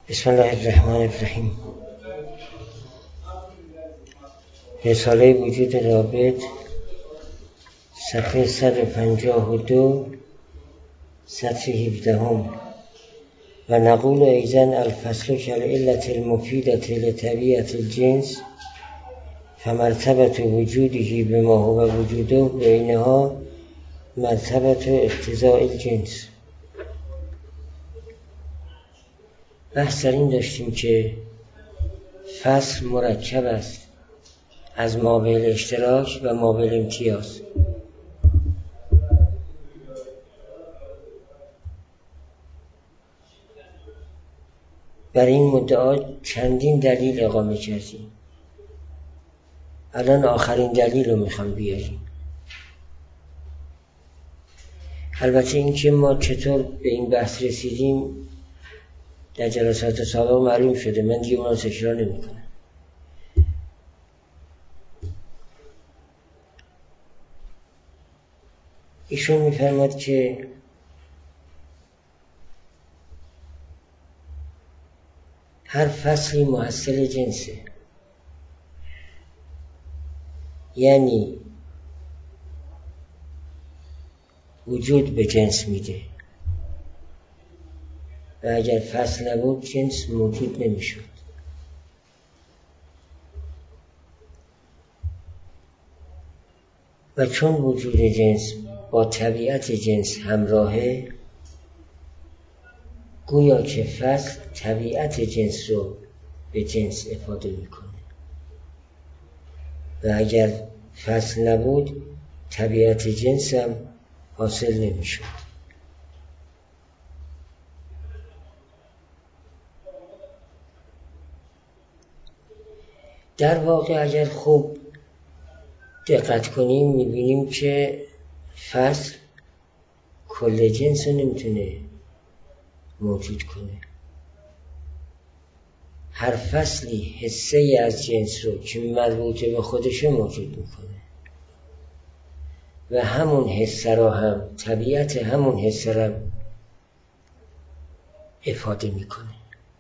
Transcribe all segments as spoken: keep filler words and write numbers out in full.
بسم الله الرحمن الرحیم. رساله وجود رابط، صفحه صد و پنجاه و دو، سطر هفدهم. و نقول ایضا الفصل کالعلة المفیدة لطبیعة الجنس فمرتبة وجوده بما هو وجوده بینها مرتبة اقتضاء الجنس. بحث در این داشتیم که فصل مرکب است از مابعد اشتراک و مابعد امتیاز. برای این مدعا چندین دلیل اقامه کردیم. الان آخرین دلیل رو میخوام بیاریم. البته این که ما چطور به این بحث رسیدیم در جلسات سابق معلوم شده، من دیگه اون رو تکرار نمی کنم. ایشون میفرماد که هر فصلی محصل جنسه، یعنی وجود به جنس میده و اگر فصل نبود جنس موجود نمیشد. و چون وجود جنس با طبیعت جنس همراهه، گویا که فصل طبیعت جنس رو به جنس افاده میکنه و اگر فصل نبود طبیعت جنس هم حاصل نمیشد. در واقع اگر خوب دقت کنیم میبینیم که فصل کل جنس رو نمیتونه موجود کنه. هر فصلی حصه ای از جنس رو که مربوطه به خودش موجود میکنه و همون حصه رو هم طبیعت همون حصه رو افاده میکنه.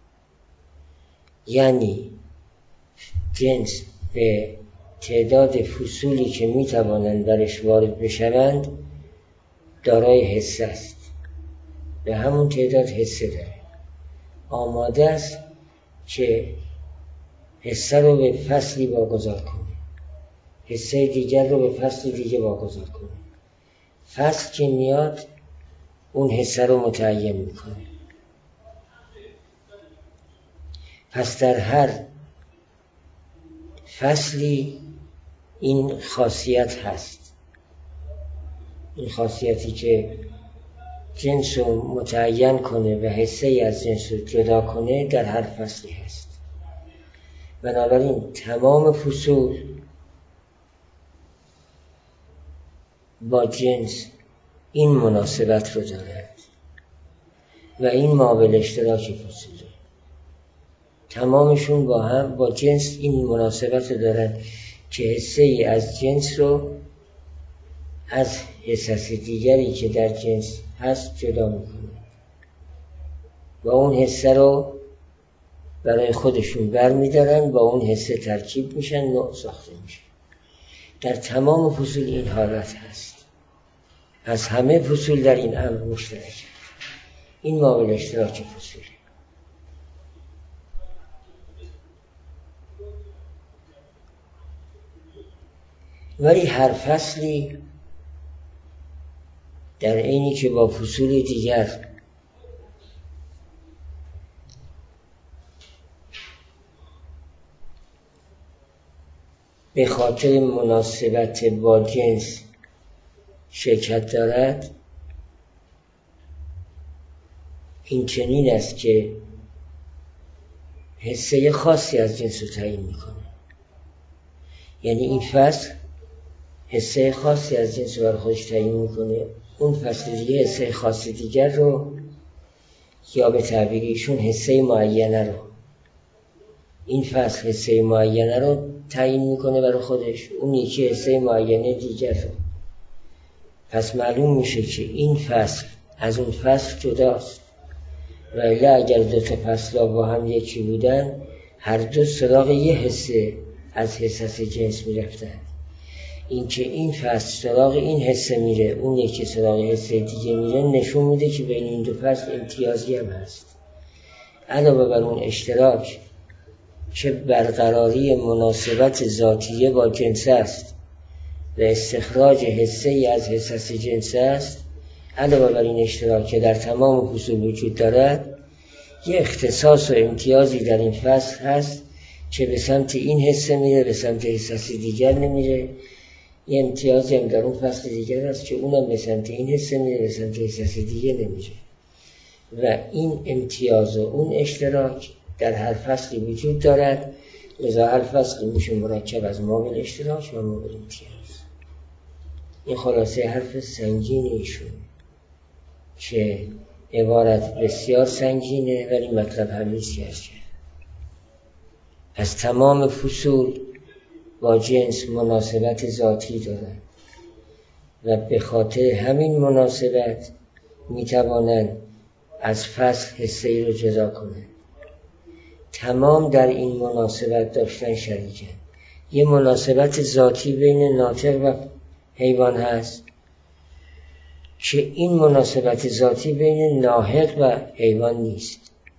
یعنی جنس به تعداد فصولی که میتوانند درش وارد بشوند دارای حصه است، به همون تعداد حصه داره، آماده است که حصه رو به فصلی واگذار کنه، حصه دیگر رو به فصل دیگه واگذار کنه. فصل که میاد اون حصه رو متعین میکنه. پس در هر فصلی این خاصیت هست، این خاصیتی که جنس رو متعین کنه و حصه ای از جنس رو جدا کنه در هر فصلی هست. بنابراین تمام فصول با جنس این مناسبت رو دارد و این مابعد اشتراک فصوله. تمامشون با هم با جنس این مناسبت رو دارن که حصه ای از جنس رو از حصص دیگری که در جنس هست جدا میکنه و اون حصه رو برای خودشون برمیدارن، با اون حصه ترکیب میشن، نوع ساخته میشن. در تمام فصول این حالت هست. از همه فصول در این امر مشترک. این مابعد اشتراک فصوله. ولی هر فصلی در عینی که با فصول دیگر به خاطر مناسبت با جنس شرکت دارد، این چنین است که حصه خاصی از جنس رو تعیین میکنه. یعنی این فصل حصه خاصی از جنس رو برای خودش تعیین میکنه، اون فصل دیگه حصه خاصی دیگر رو، یا به تعبیر ایشون حصه معینه رو، این فصل حصه معینه رو تعیین میکنه برای خودش، اون یکی حصه معینه دیگر رو. پس معلوم میشه که این فصل از اون فصل جداست ولی اگر دو تا فصل‌ها با هم یکی بودن هر دو سراغ یه حسه از حساس جنس میرفتن. این که این فصل سراغ این حسه میره اون یکی سراغ حسه دیگه میره نشون میده که بین این دو فصل امتیازی هم هست. علاوه بر اون اشتراک که برقراری مناسبت ذاتیه با جنس است و استخراج حسه ای از حساس جنس است، علاوه بر این اشتراک که در تمام فصول وجود دارد، یه اختصاص و امتیازی در این فصل هست که به سمت این حسه میره، به سمت حساس دیگر نمیره. یه امتیازی هم در اون فصل دیگر هست که اونم به سمت این حسه میره، به سمت حساس دیگر نمیره. و این امتیاز و اون اشتراک در هر فصلی وجود دارد، لذا هر فصلی میشه مرکب از مابل اشتراک و مابل امتیاز. این خلاصه حرف سنگین ایشون که عبارت بسیار سنگینه ولی مطلب همیز کرد. از تمام فصول با جنس مناسبت ذاتی دارند و به خاطر همین مناسبت میتوانند از فصل حسه ای رو جدا کنند. تمام در این مناسبت داشتن شریکن. یه مناسبت ذاتی بین ناطق و حیوان هست که این مناسبت ذاتی بین ناطق و حیوان نیست.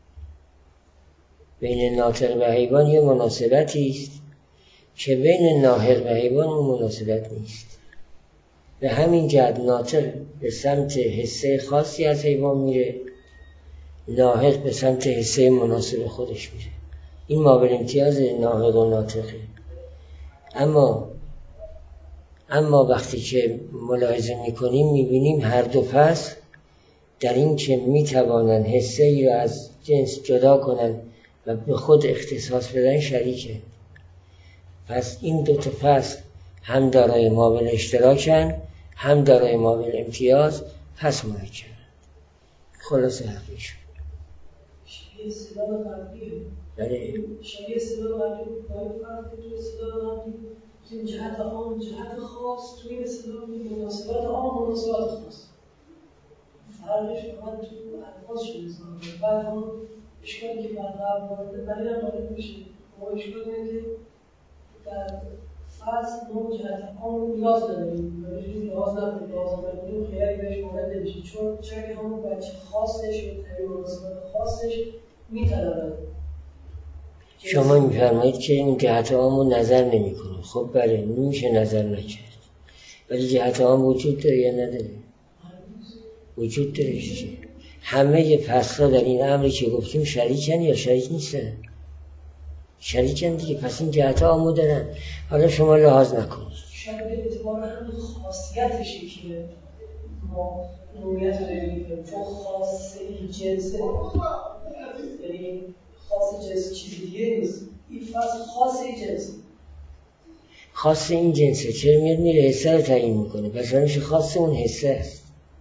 بین ناطق و حیوان یه مناسبتی است که بین ناطق و حیوان اون مناسبت نیست. به همین جهت ناطق به سمت حسه خاصی از حیوان میره، ناطق به سمت حسه مناسب خودش میره. این مابل امتیاز ناطق و ناطقه. اما اما وقتی که ملاحظه میکنیم میبینیم هر دو فصل در این که میتوانن حسه ای را از جنس جدا کنن و به خود اختصاص بدن شریکه. پس این دو تا فصل هم دارای مابل اشتراکن هم دارای مابل امتیاز، پس مرکبن. خلاصه حرفش شبیه اصطلاح قبلیه. بله شبیه اصطلاح قبلی باید فرق که تو اصطلاح قبلی این جهت عام جهت خاص توی اصطلاح مناسبت عام مناسبت خاص فرقش فقط تو الفاظ شده. بعد هم اشکالی که بعد قبل وارده برای هم وارد میشه. ما اشکال اینه که در فصل ما جهت عام نیاز نداریم، ولی نیاز نداریم لازم نداریم خیلی بهش وارد نمیشه، چون چه همون بچه خاصش و تعیین مناسبت خاصش میطلبه. شما میفرمایید که این جهت عامو نظر نمی کنه. خب بله نمیشه نظر نکرد، ولی جهت عام وجود داره یا نداره؟ وجود داره. همه فصل‌ها در این امری که گفتیم شریکن یا شریک نیستن؟ شریکن دیگه. پس این جهت عامو دارن. حالا شما لحاظ نکنید. شاید به اعتبار همین خاصیتشه که ما عمومیت رو ببینیم، چون خاصه جنسه، یعنی خاص جنس چیزی دیگه نیست. این فصل خاص این جنسه. خاص این جنسه چرا میاد میره حسه رو تعیین میکنه؟ پس همیشه خاص اون حسه است،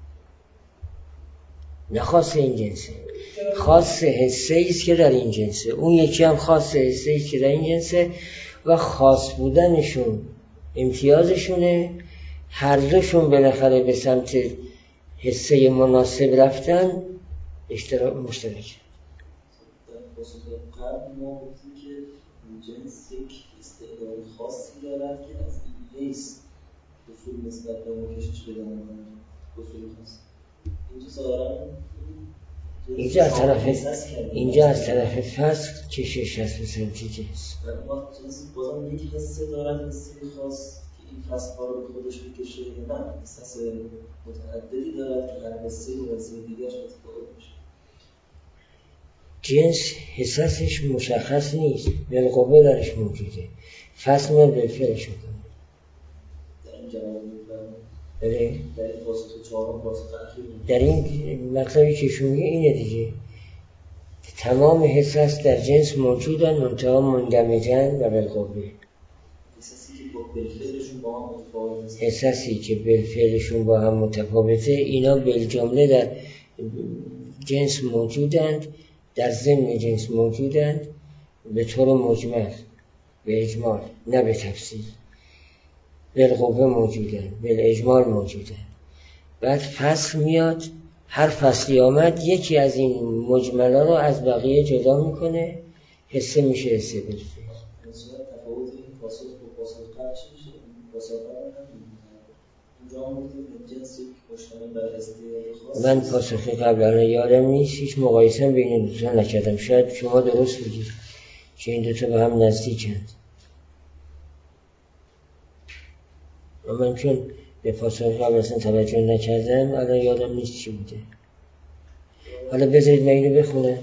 نه خاص این جنسه. خاص حسه ایست که در این جنسه، اون یکی هم خاص حسه ایست که در این جنسه و خاص بودنشون امتیازشونه. هر دوشون بالاخره به سمت حسه مناسب رفتن اشتراک مشترک. قبل ما گفتیم که این جنس یک استعداد خاصی دارد که از این لیس اصول نسبت به اون کشش پیدا می‌کنه. اصول خاص اینجا ظاهراً اینجا از طرف اینجا از طرف فصل کشش هست به سمت جنس. ما جنس بازم یک حسه دارد، حسه خاص که این فصل ها رو به خودش می‌کشه یا نه احساس متعددی دارد که هر حسه و حسه دیگرش متفاوت میشه. جنس حساسش مشخص نیست، بالقوه درش موجوده. فصل ما بالفعلش میکنه. در این جواب میفرمایید. بله. در این واسطه چهارم واسطه اخیر. در این مطلبی که شما میگه اینه دیگه. تمام حساس در جنس موجودن، منتها مندمجن و بالقوه. حساسی که با بالفعلشون با هم متفاوته. حساسی که بالفعلشون با هم متفاوته، اینا بالجمله در جنس موجودند، در ضمن جنس موجودند به طور مجمل، به اجمال نه به تفصیل. بالقوه موجودند، بالاجمال موجودند. بعد فصل میاد هر فصلی آمد یکی از این مجملا رو از بقیه جدا میکنه، حسه میشه حسه بالفعل. تفاوت این پاسخ با پاسخ قبل چی میشه؟ پاسخ قبل اونجا هم گفتیم جنس مشتمل بر استعداد خاص. من پاسخ قبل الان یادم نیست، هیچ مقایسه بین این دو تا نکردم. شاید شما درست بگید که این دو تا به هم نزدیکند. من چون به پاسخ قبل اصلا توجه نکردم الان یادم نیست چی بوده. حالا بذارید من اینو بخونم.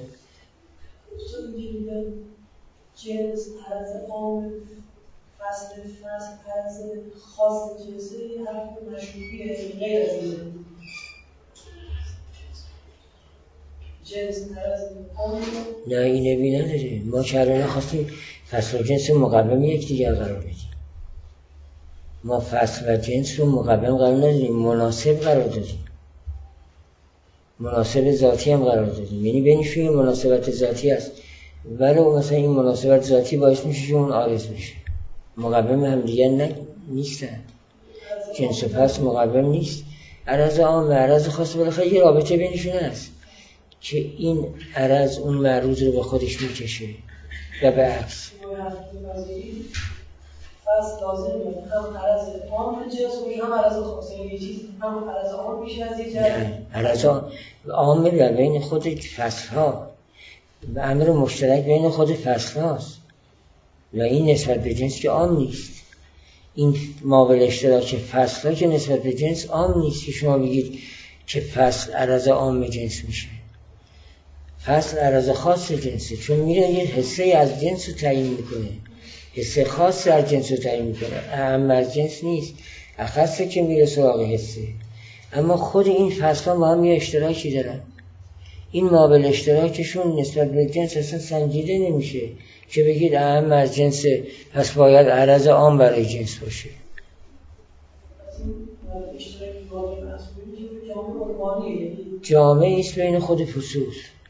جنس عرض عام فصل فصل عرض خاص جنسه حرف مشروطیه غیر از اینه. جنس عرض عام نه این نبی نداره. ما چرا نخواستیم فصل و جنس مقوم یک دیگر قرار بدیم. ما فصل و جنس رو مقوم قرار ندادیم، مناسب قرار دادیم، مناسب ذاتی هم قرار دادیم. یعنی بینشون یه مناسبت ذاتی هست، ولی مثلا این مناسبت ذاتی باعث میشه که اون عارض بشه. مقوم هم دیگر نه نیستن. جنس و فصل مقوم نیست. عرض عام و عرض خاص بالاخره یه رابطه بینشون هست که این عرض اون معروض رو به خودش میکشه و به عکس. فصل لازمه هم عرض عام جنس و هم عرض خاص. یه چیز هم عرض عام میشه از یه جهت. عرض عام در بین خود فصل ها و امر مشترک بین خود فصل هاست و این نسبت به جنس که عام نیست. این مابل اشتراک فصل ها که نسبت به جنس عام نیست که شما بگید که فصل عرض عام جنس میشه. فصل عرض خاص جنسه، چون میره یه حصه از جنس رو تعیین میکنه، حصه خاص از جنس رو تعیین میکنه، اهم از جنس نیست، اخصه که میره سراغ حصه. اما خود این فصل ها با هم یه اشتراکی دارن. این مابل اشتراکشون نسبت به جنس اصلا سنجیده نمیشه که بگید اهم از جنس پس باید عرض عام برای جنس باشه. جامعه ایست بین خود فصول.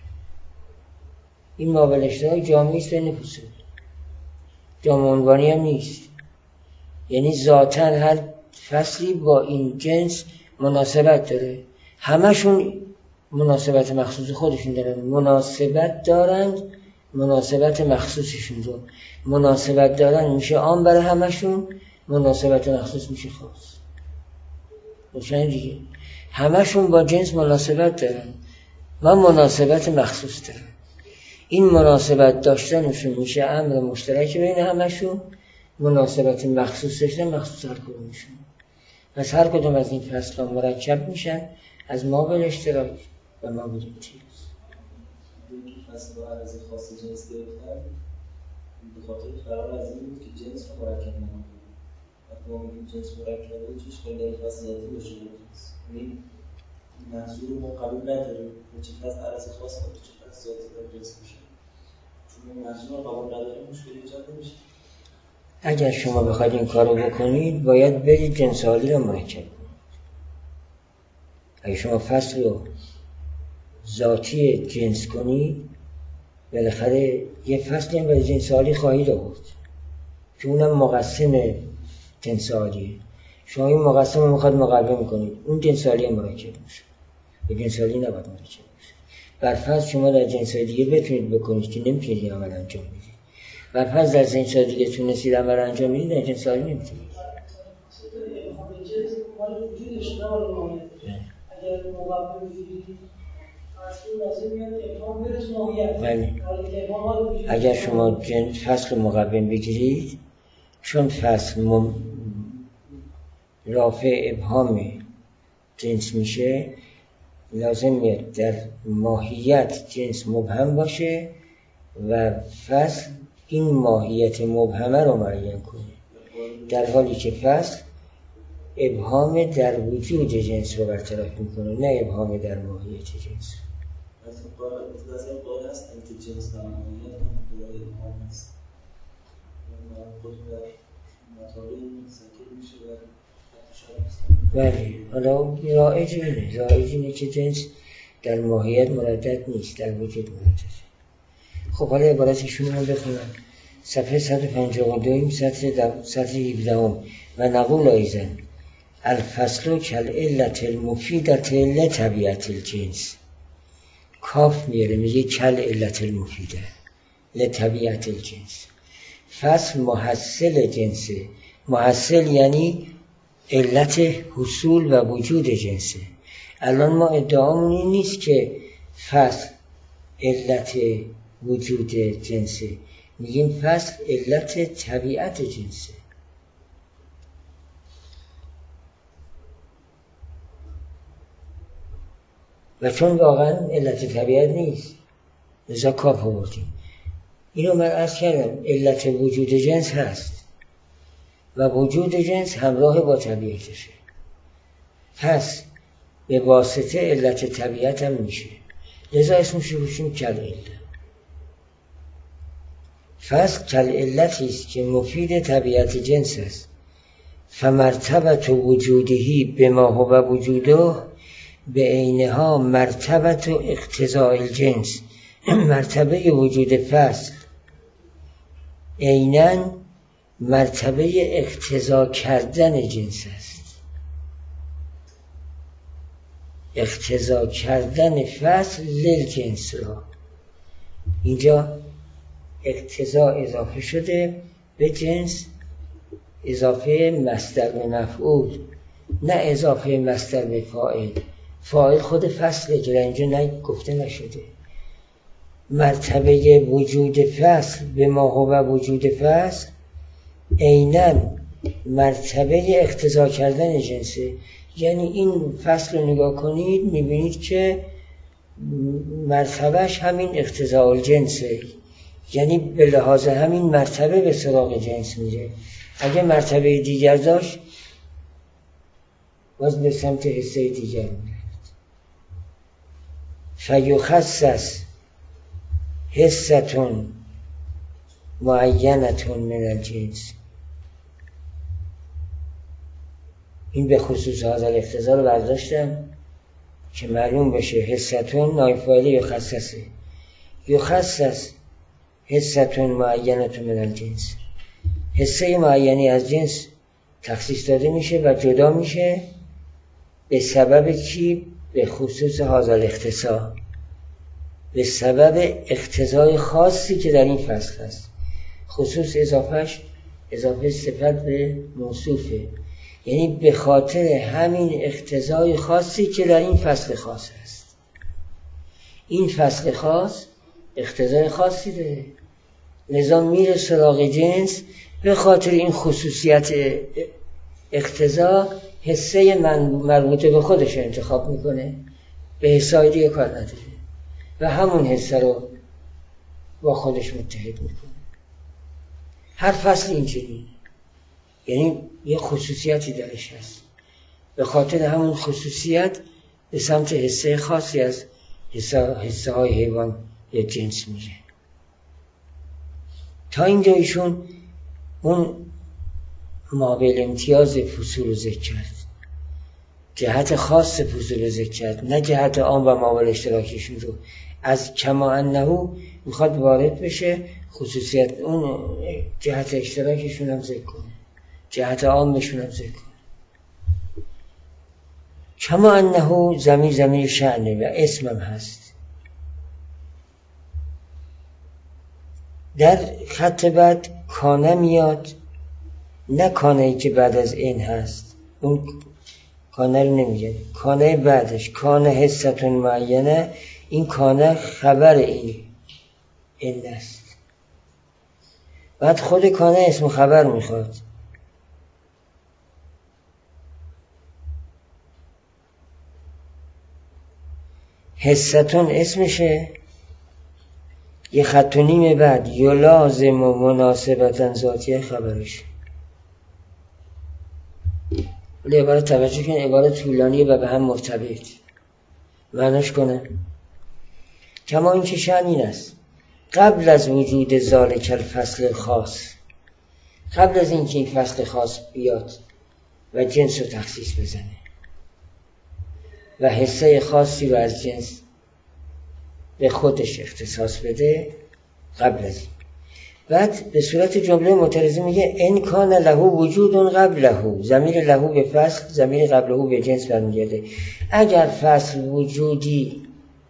این مابل اشتراک جامعه ایست بین فصول، جامعه عنوانی هم نیست. یعنی ذاتاً هر فصلی با این جنس مناسبت داره، همشون مناسبت مخصوص خودشون دارن، مناسبت دارند، مناسبت مخصوصشون رو مناسبت دارن میشه عام برای همشون، مناسبت مخصوص میشه خاص. روشن دیگه. همشون با جنس مناسبت دارن، من مناسبت مخصوص دارم. این مناسبت داشتنشون میشه امر مشترک بین همشون، مناسبت مخصوص داشتن مخصوص هر کدومشون. پس هر کدوم از این فصل‌ها مرکب میشن از مابل اشتراک و مابل امتیاز. فصل با عرض خاص جنس گرفتن به خاطر قرار از این بود که جنس رو مرکب نمونه. وقتی ما میگیم جنس مرکبه چیش کنیم در این فصل ذاتی باشه جنس. این منظور رو ما قبول نداریم چه فصل عرض خاص باشه چه فصل ذاتی در جنس میشه. چون این منظور رو قبول نداریم مشکلی ایجاد نمیشه. اگر شما بخواید این کارو بکنید باید برید جنس عالی رو مرکب کنید. اگر شما فصل رو ذاتی جنس کنید بالاخره یه فصلی هم برای جنس عالی خواهید آورد که اونم مقسم جنس عالیه. شما این مقسم رو میخواد مقوم کنید، اون جنس عالی هم مرکب میشه، به جنس عالی نباید مرکب میشه. برفرض شما در جنس دیگه بتونید بکنید که نمیتونید این عمل انجام بدید، برفرض در جنس دیگه تونستید عمل انجام بدید در جنس عالی نمیتونید. اگر مقوم بگیرید بله. اگر شما جنس فصل مقوم بگیرید، چون فصل مم... رافع ابهام جنس میشه، لازم میاد در ماهیت جنس مبهم باشه و فصل این ماهیت مبهمه رو معین کنه، در حالی که فصل ابهام در وجود جنس رو برطرف میکنه، نه ابهام در ماهیت جنس. از این قول هستن که جنس در ماهیت هم داره ابهام هست. خود در مطابقی سکر میشه و بله. حالا رایج اینه رایج اینه که جنس در ماهیت مردد نیست، در وجود مردد. خب حالا عبارتشون رو بخونم. صفحه صد و پنجاه و دو سطر سطر هفده و نقول ایزن الفصل کالعلة المفیدة لطبیعت الجنس. کاف میاره میگه کالعلة المفیده لطبیعت الجنس. فصل محصل جنسه. محصل یعنی علت حصول و وجود جنسه. الان ما ادعامون این نیست که فصل علت وجود جنسه، میگیم فصل علت طبیعت جنسه. و چون واقعا علت طبیعت نیست لذا کاف آوردیم. اینو من عرض کردم علت وجود جنس هست و وجود جنس همراه با طبیعتشه، پس به واسطه علت طبیعت هم میشه، لذا اسمش رو بشیم کالعله. فصل کالعلتی است که مفید طبیعت جنس است. فمرتبت وجودهی بما هو وجوده به عینها مرتبت و اقتضاء الجنس. مرتبه وجود فصل عیناً مرتبه اقتضا کردن جنس است. اقتضا کردن فصل للجنس را، اینجا اقتضا اضافه شده به جنس، اضافه مصدر به مفعول، نه اضافه مصدر به فاعل. فاعل خود فصله که اینجا نه گفته نشده. مرتبه وجود فصل به ما هو وجود فصل عیناً مرتبه اقتضا کردن جنسه. یعنی این فصل رو نگاه کنید میبینید که مرتبهش همین اقتضاء الجنسه، یعنی به لحاظ همین مرتبه به سراغ جنس میره. اگه مرتبه دیگر داشت باز به سمت حصه دیگر میره. فیخصص حصة معینة من الجنس. این به خصوص هذا الاقتضا رو برداشتم که معلوم بشه حصتون نایفاعل یخصصه. یخصص حصتون معینه من الجنس، حصه معینی از جنس تخصیص داده میشه و جدا میشه به سبب چی؟ به خصوص هذا الاقتضا، به سبب اقتضای خاصی که در این فصل هست. خصوص اضافهش اضافه صفت به موصوفه، یعنی به خاطر همین اقتضای خاصی که در این فصل خاص است. این فصل خاص اقتضای خاصی داره، لذا میره سراغ جنس. به خاطر این خصوصیت اقتضا حصه مربوطه به خودش انتخاب میکنه، به حصای دیگه کار نداره و همون حصه رو با خودش متحد میکنه. هر فصل اینجوری، یعنی یه خصوصیتی درش هست، به خاطر همون خصوصیت به سمت حصه خاصی از حصه, حصه های حیوان یا جنس میره. تا اینجا ایشون اون مابل امتیاز فصول رو ذکر کرد، جهت خاص فصول رو ذکر کرد، نه جهت عام و مابل اشتراکیشون رو. از کما انه میخواد وارد بشه خصوصیت اون جهت اشتراکیشون هم ذکر کنه، جهت عامشون هم ذکر کنه. کما انه ضمیر ضمیر شأنه و اسمم هست. در خط بعد کانه میاد، نه کانه ای که بعد از این هست، اون کانه رو نمیگه، کانه بعدش کانه حصتون معینه. این کانه خبر این این است. بعد خود کانه اسم خبر میخواد. حصتون اسمشه، یه خط و نیم بعد یلازم و مناسبتن ذاتیه خبرش. ولی عبارت توجه کن، عبارت طولانیه و به هم مرتبط. معناش کنه کما این که شأن این است قبل از وجود ذالک الفصل خاص، قبل از این که این فصل خاص بیاد و جنس رو تخصیص بزنه و حصه خاصی رو از جنس به خودش اختصاص بده، قبل از این بعد به صورت جمله معترضه میگه ان کان له وجود قبله، ضمیر له به فصل، ضمیر قبله به جنس برمیگرده. اگر فصل وجودی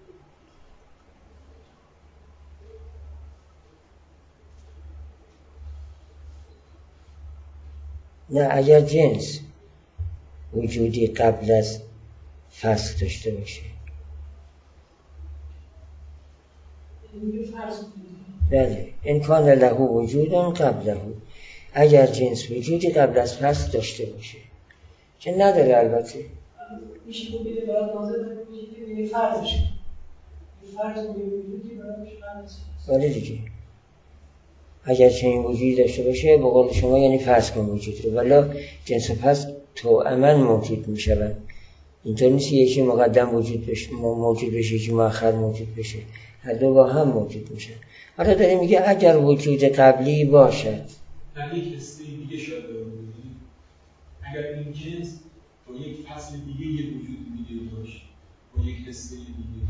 نه اگر جنس وجودی قبل از فصل داشته باشه، بله ان کان له وجود قبله، اگر جنس وجودی قبل از فصل داشته باشه که نداره. البته میشه بگید برای ناظر میشه فرضش فرض وجودی براش فرض. بله دیگه اگر چنین وجودی داشته باشه به قول شما یعنی فرض کن وجود رو، ولی جنس و فصل توأماً موجود میشوند. اینطور نیست یکی مقدم وجود بشه موجود بشه یکی مؤخر موجود بشه، هر دو با هم موجود میشن. حالا داره میگه اگر وجود قبلی باشد، در یک حصه دیگه شاید بودید اگر این جنس با یک فصل دیگه یک وجود دیگه داشت، با یک حصه دیگه.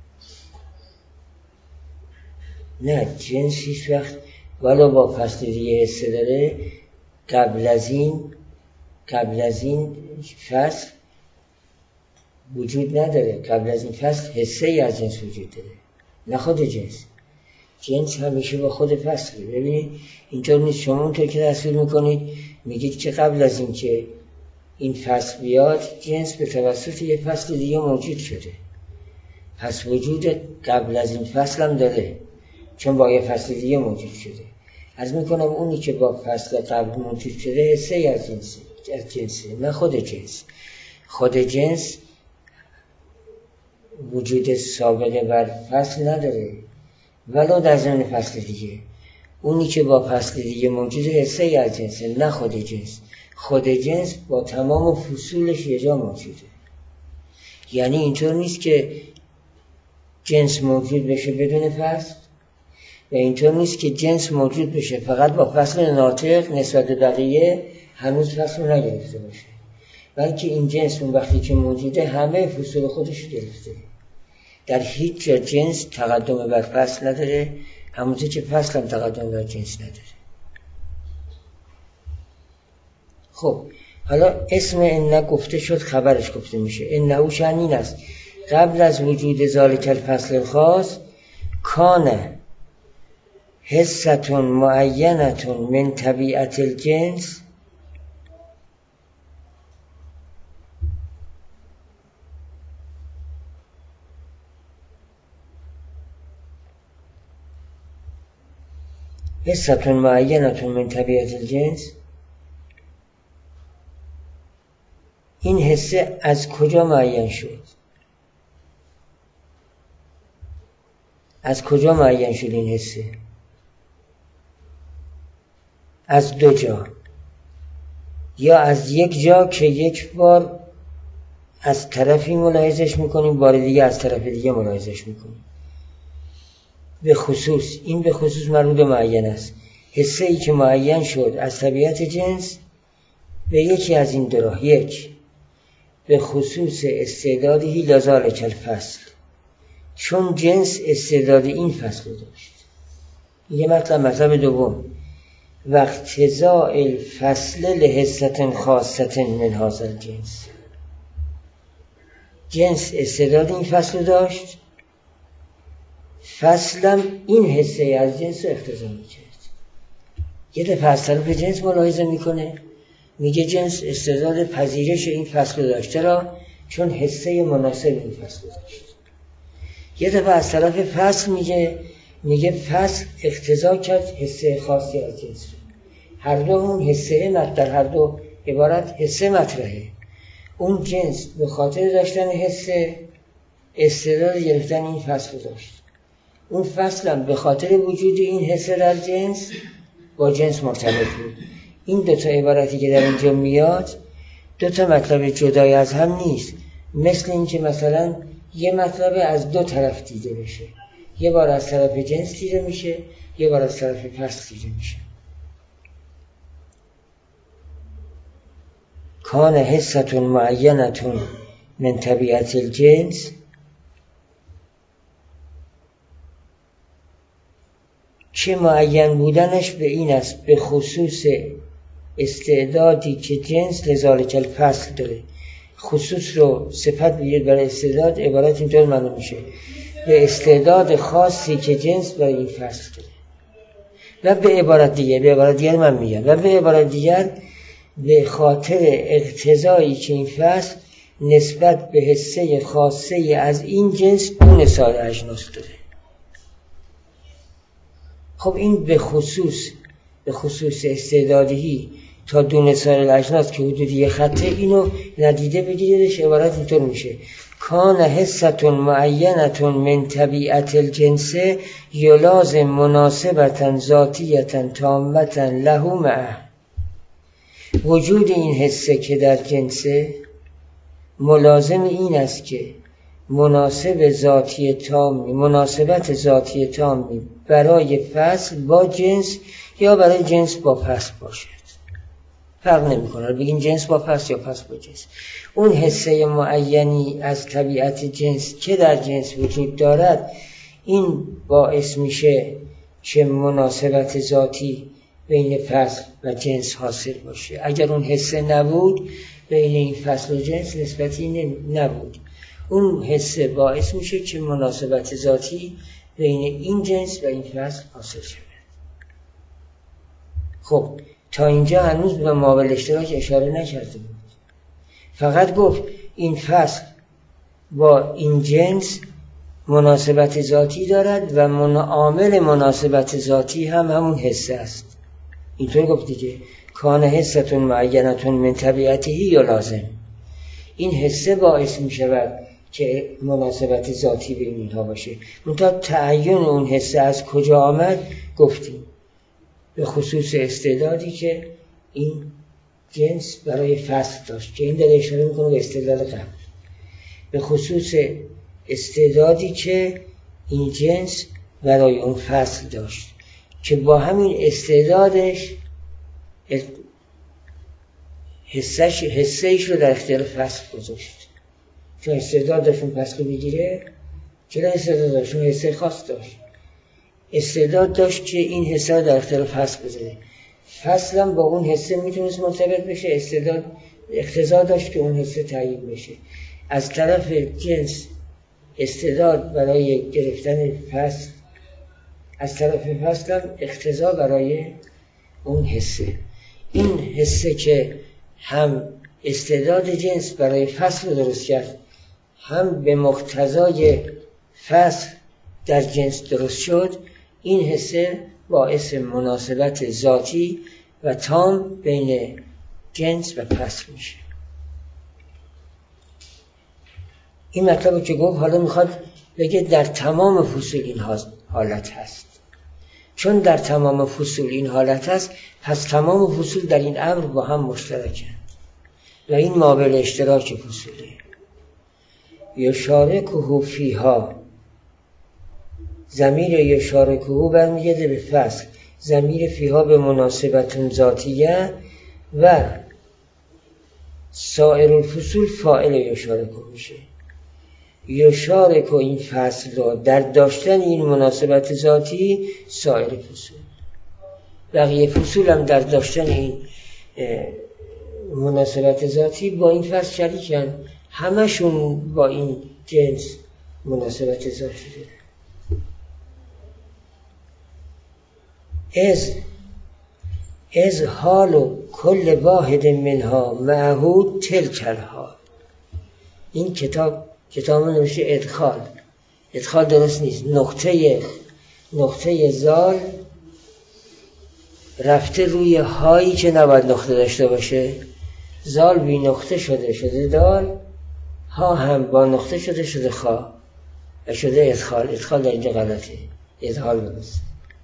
نه جنس هیچ وقت ولو با فصل دیگه حصه داره قبل از این قبل از این فصل وجود نداره. قبل از این فصل حصه ای از جنس وجود داره، نه خود جنس. جنس همیشه با خود فصله. ببینید اینطور نیست شما اونطور که تصویر میکنید میگید که قبل از این که این فصل بیاد جنس به توسط یک فصل دیگه موجود شده، پس وجود قبل از این فصل هم داره چون با یک فصل دیگه موجود شده. عرض میکنم اونی که با فصل قبل موجود شده حصه ای از جنسه، از جنسه نه خود جنس. خود جنس وجود سابقه بر فصل نداره ولو در ضمن فصل دیگه. اونی که با فصل دیگه موجوده حصه ای از جنسه نه خود جنس. خود جنس با تمام فصولش یه جا موجوده. یعنی اینطور نیست که جنس موجود بشه بدون فصل و اینطور نیست که جنس موجود بشه فقط با فصل ناطق نسبت به بقیه هنوز فصل رو نگرفته باشه، بلکه این جنس اون وقتی که موجوده همه فصول خودش گرفته. در هیچ جا جنس تقدم بر فصل نداره، همونطور که فصل هم تقدم بر جنس نداره. خب حالا اسم ان گفته شد، خبرش گفته میشه. انه شأن این است قبل از وجود ذالک الفصل الخاص کان حصة معینة من طبیعت الجنس حصة معینة من طبیعت الجنس. این حصه از کجا معین شد؟ از کجا معین شد این حصه؟ از دو جا، یا از یک جا که یک بار از طرفی ملاحظش میکنیم بار دیگه از طرف دیگه ملاحظش میکنیم. به خصوص این به خصوص مربوط به معین است. حصه ای که معین شد از طبیعت جنس به یکی از این دو راه، یک به خصوص استعدادی لذالک الفصل، چون جنس استعداد این فصل داشت. یه مطلب. مطلب دوم واقتضاء الفصل لحصة خاصة من هذا الجنس، جنس استعداد این فصل داشت، فصلم این حصه از جنس رو اقتضا میکرد. یه دفعه از طرف جنس ملاحظه میکنه میگه جنس استعداد پذیرش این فصل داشته را چون حصه مناسب این فصل داشت. یه دفعه از طرف فصل میگه میگه فصل اقتضا کرد حصه خاصی از جنس. هر دو اون حصه در هر دو عبارت حصه مطرحه. اون جنس به خاطر داشتن حصه استعداد گرفتن این فصل داشت، اون فصل هم به خاطر وجود این حصه در جنس با جنس مرتبط بود. این دو تا عبارتی که در اینجا میاد دو تا مطلب جدای از هم نیست، مثل این که مثلا یه مطلب از دو طرف دیده بشه، یه بار از طرف جنس دیده میشه یه بار از طرف فصل دیده میشه. کان حصة معینة من طبیعت الجنس که معین بودنش به این است به خصوص استعدادی که جنس لذالک الفصل داره. خصوص رو صفت بگید برای استعداد، عبارت اینطور معنی میشه به استعداد خاصی که جنس برای این فصل داره. و به عبارت دیگر به عبارت دیگر من میگم و به عبارت دیگر به خاطر اقتضایی که این فصل نسبت به حصه خاصه از این جنس دون سایر اجناس داره. خب این به خصوص به خصوص استعدادی تا دون سایر اجناس که حدودی یه خطه، اینو ندیده بگیریدش. عبارت اینطور میشه کان حصتون معینتون من طبیعت الجنس یلازم مناسبتا ذاتیتا تامتا له معه. وجود این حصه که در جنسه ملازم این است که مناسب ذاتی تامی مناسبت ذاتی تامی برای فصل با جنس یا برای جنس با فصل باشد. فرق نمی کنه بگیم جنس با فصل یا فصل با جنس. اون حصه معینی از طبیعت جنس که در جنس وجود دارد این باعث میشه که مناسبت ذاتی بین فصل و جنس حاصل باشه. اگر اون حصه نبود بین این فصل و جنس نسبتی نبود. اون حصه باعث میشه که مناسبت ذاتی بین این جنس و این فصل حاصل شود. خب تا اینجا هنوز به مابل اشتراک اشاره نکرده بود، فقط گفت این فصل با این جنس مناسبت ذاتی دارد و من عامل مناسبت ذاتی هم همون حصه است. اینطور گفت دیگه کان حصتون معینتون من طبیعتی یا لازم. این حصه باعث می شود که مناسبت ذاتی بین اینها باشه. منتها تعیین اون حصه از کجا آمد گفتیم به خصوص استعدادی که این جنس برای فصل داشت که این داره اشاره میکنه به استعداد قبل. به خصوص استعدادی که این جنس برای اون فصل داشت که با همین استعدادش حسش حسهش رو در اختیار فصل گذاشت. چون استعداد داشت اون فصل رو بگیره. چرا استعداد داشت؟ اون حسه خاص داشت. استعداد داشت که این حسه رو در اختیار فصل بذاره. فصل هم با اون حسه میتونست مرتبط بشه. استعداد اقتضا داشت که اون حسه تعیین بشه. از طرف جنس استعداد برای گرفتن فصل، از طرف فصل هم اقتضا برای اون حسه. این حسه که هم استعداد جنس برای فصل رو درست کرد، هم به مقتضای فصل در جنس درست شد، این حسه باعث مناسبت ذاتی و تام بین جنس و فصل میشه. این مطلب که گفت حالا میخواد بگه در تمام فصول این حالت هست. چون در تمام فصول این حالت هست، پس تمام فصول در این امر با هم مشترکند و این مابل اشتراک فصوله. یشارکه فیها، ضمیر یشارکه برمیگرده به فصل، ضمیر فیها به مناسبت ذاتیه و سایر الفصول فاعل یشارکه میشه. یشارکه این فصل را در داشتن این مناسبت ذاتی سایر فصول، بقیه فصول هم در داشتن این مناسبت ذاتی با این فصل شریکن. همشون با این جنس مناسبت ذاتی داره. از از حال کل واحد منها معهود تلک الحال. این کتاب کتاب نوشته ادخال. ادخال درست نیست. نقطه نقطه زال رفته روی هایی که نباید نقطه داشته باشه. زال بی نقطه شده شده دال، ها هم با نقطه شده شده خا و شده ادخال. ادخال در اینجا غلطه. ادخال درست.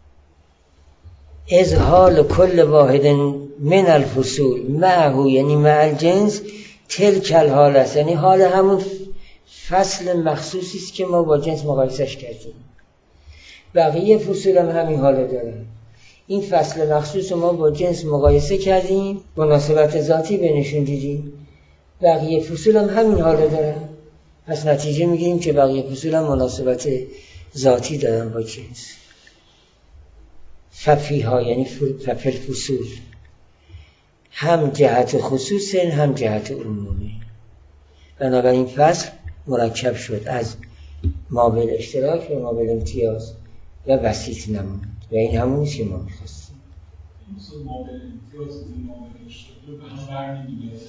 از حال کل واحد من الفصول معهو یعنی مع الجنس تلک الحال است، یعنی حال همون فصل مخصوصی است که ما با جنس مقایسش کردیم. بقیه فصول هم همین حالو دارن. این فصل مخصوص ما با جنس مقایسه کردیم، مناسبت ذاتی بینشون دیدیم. بقیه فصول هم همین حالو دارن. پس نتیجه میگیریم که بقیه فصول هم مناسبت ذاتی دارن با جنس. ففیها یعنی ففل فصول، هم جهت خصوص هم جهت عمومی. بنابراین فصل مرکب شد از مابل اشتراک و مابل امتیاز و وسیط نمود و این همونیست که ما میخواستیم. مثلا مابل امتیاز و مابل اشتراک رو به هم برمی‌گرده.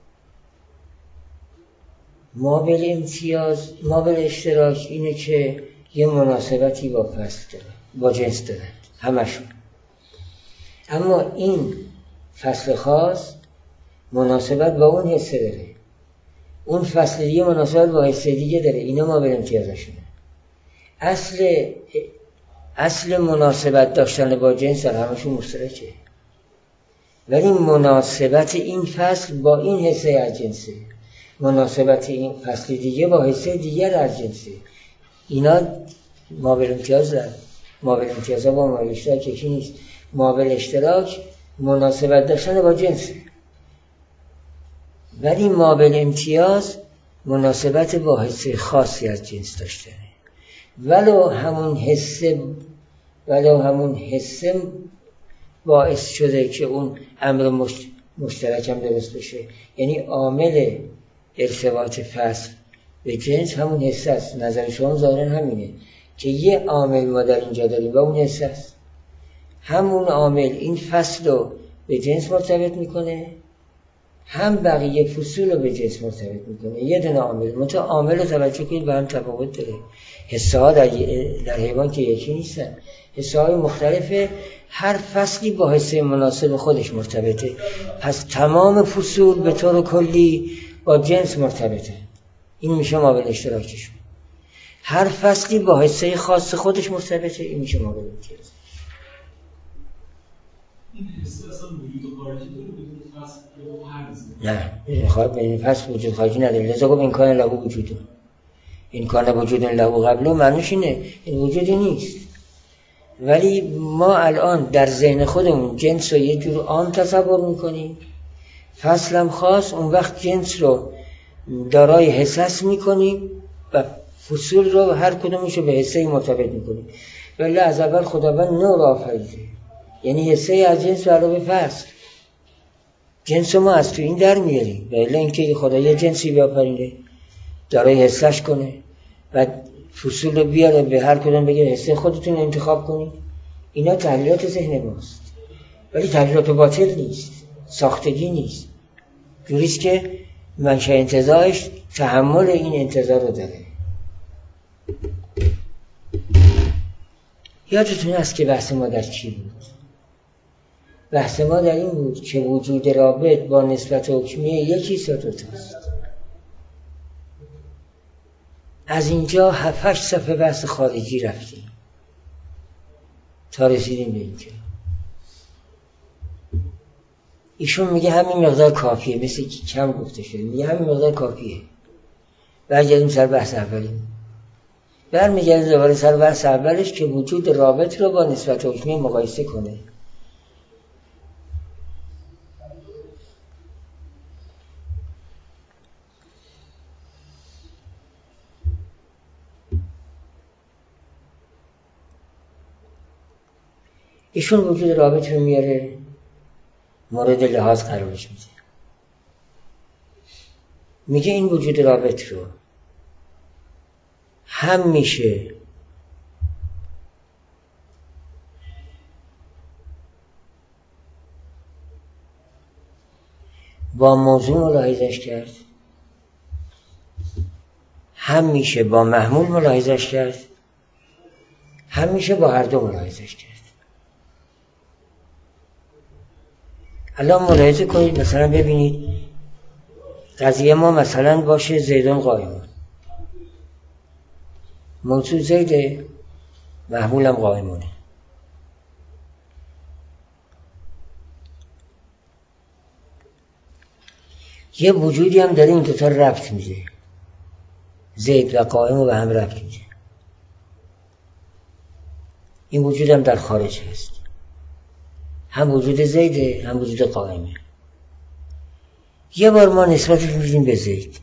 مابل امتیاز، مابل اشتراک اینه که یه مناسبتی با فصل داره، با جنس داره همشون. اما این فصل خاص مناسبت با اون حصه داره، اون فصل دیگه مناسبت با حصه دیگه داره. اینا مابل امتیازشونه. اصل اصل مناسبت داشتن با جنس در همشون مشترکه، ولی مناسبت این فصل با این حصه از جنسه، مناسبت این فصل دیگه با حصه دیگر از جنسه. اینا مابل امتیاز دارن. مابل امتیاز ها با مابل اشتراک یکی نیست. مابل اشتراک مناسبت داشتن با جنسه، ولی مابل امتیاز مناسبت با حصه خاصی از جنس داشتنه. ولو همون حصه ولو همون حصه باعث شده که اون امر مشت... مشترک هم درست بشه. یعنی عامل ارتباط فصل به جنس همون حصه است. نظر شما ظاهرا همینه که یه عامل ما در اینجا داریم و اون حصه است. همون عامل این فصل رو به جنس مرتبط میکنه، هم بقیه فصول رو به جنس مرتبط میکنه. یه دونه عامل منتها عامل رو توجه کنید به هم تفاوت داره. حصه ها در, در حیوان که یکی نیستن، حصه های مختلفه، هر فصلی با حصه مناسب خودش مرتبطه. پس تمام فصول به طور کلی با جنس مرتبطه. این میشه مابل اشتراکشون. هر فصلی با حصه خاص خودش مرتبطه. این میشه مابل امتیاز. این حصه اصلا وجود خارجی داره بدون فصل یا هر نه، خواهد بدون فصل وجود خارجی نداره. لذا گفت این کان له وجوده. این کان وجود له قبله معنیش اینه این وجودی نیست. ولی ما الان در ذهن خودمون جنس رو یه جور عام تصور میکنیم، فصل هم خاص. اون وقت جنس رو دارای حصص میکنیم و فصول رو هر کدومش رو به حصه مرتبط میکنیم. ولی از اول خداوند نور آفریده، یعنی حصه از جنس علاوه فصل. جنس ما از تو این در میاریم. ولی اینکه خدا یه جنسی بیافرینه دارای حصهش کنه و فصول رو بیاره به هر کدوم بگه حصه خودتون انتخاب کنید، اینا تحلیلات ذهن ماست، ولی تحلیلات باطل نیست، ساختگی نیست. جوریست که منشأ انتزاعش تحمل این انتزاع رو داره. یادتون هست که بحث ما در چی بود؟ بحث ما در این بود که وجود رابط با نسبت حکمیه یکی ستوتاست. از اینجا هفتش صفحه بحث خارجی رفتیم تا رسیدیم به اینجا. ایشون میگه همین مقدار کافیه، مثل که کم گفته شده، میگه همین مقدار کافیه. برگردیم سر بحث اولیم. برمیگردیم دوباره سر بحث اولش که وجود رابط رو با نسبت حکمیه مقایسه کنه. ایشون وجود رابط رو میاره مورد لحاظ قرارش میده. میگه این وجود رابط رو هم میشه با موضوع ملاحظش کرد، هم میشه با محمول ملاحظش کرد، هم میشه با هر دو ملاحظش کرد. الان ملاحظه کنید، مثلا ببینید قضیه ما مثلا باشه زیدون قائمون، موضوع زیده، محمولم قائمونه. یه وجودی هم داره این دوتا ربط میده، زید و قائم رو به هم ربط میده. این وجود هم در خارج هست، هم وجود زیده هم وجود قائمه. یه بار ما نسبتش میدیم به زید،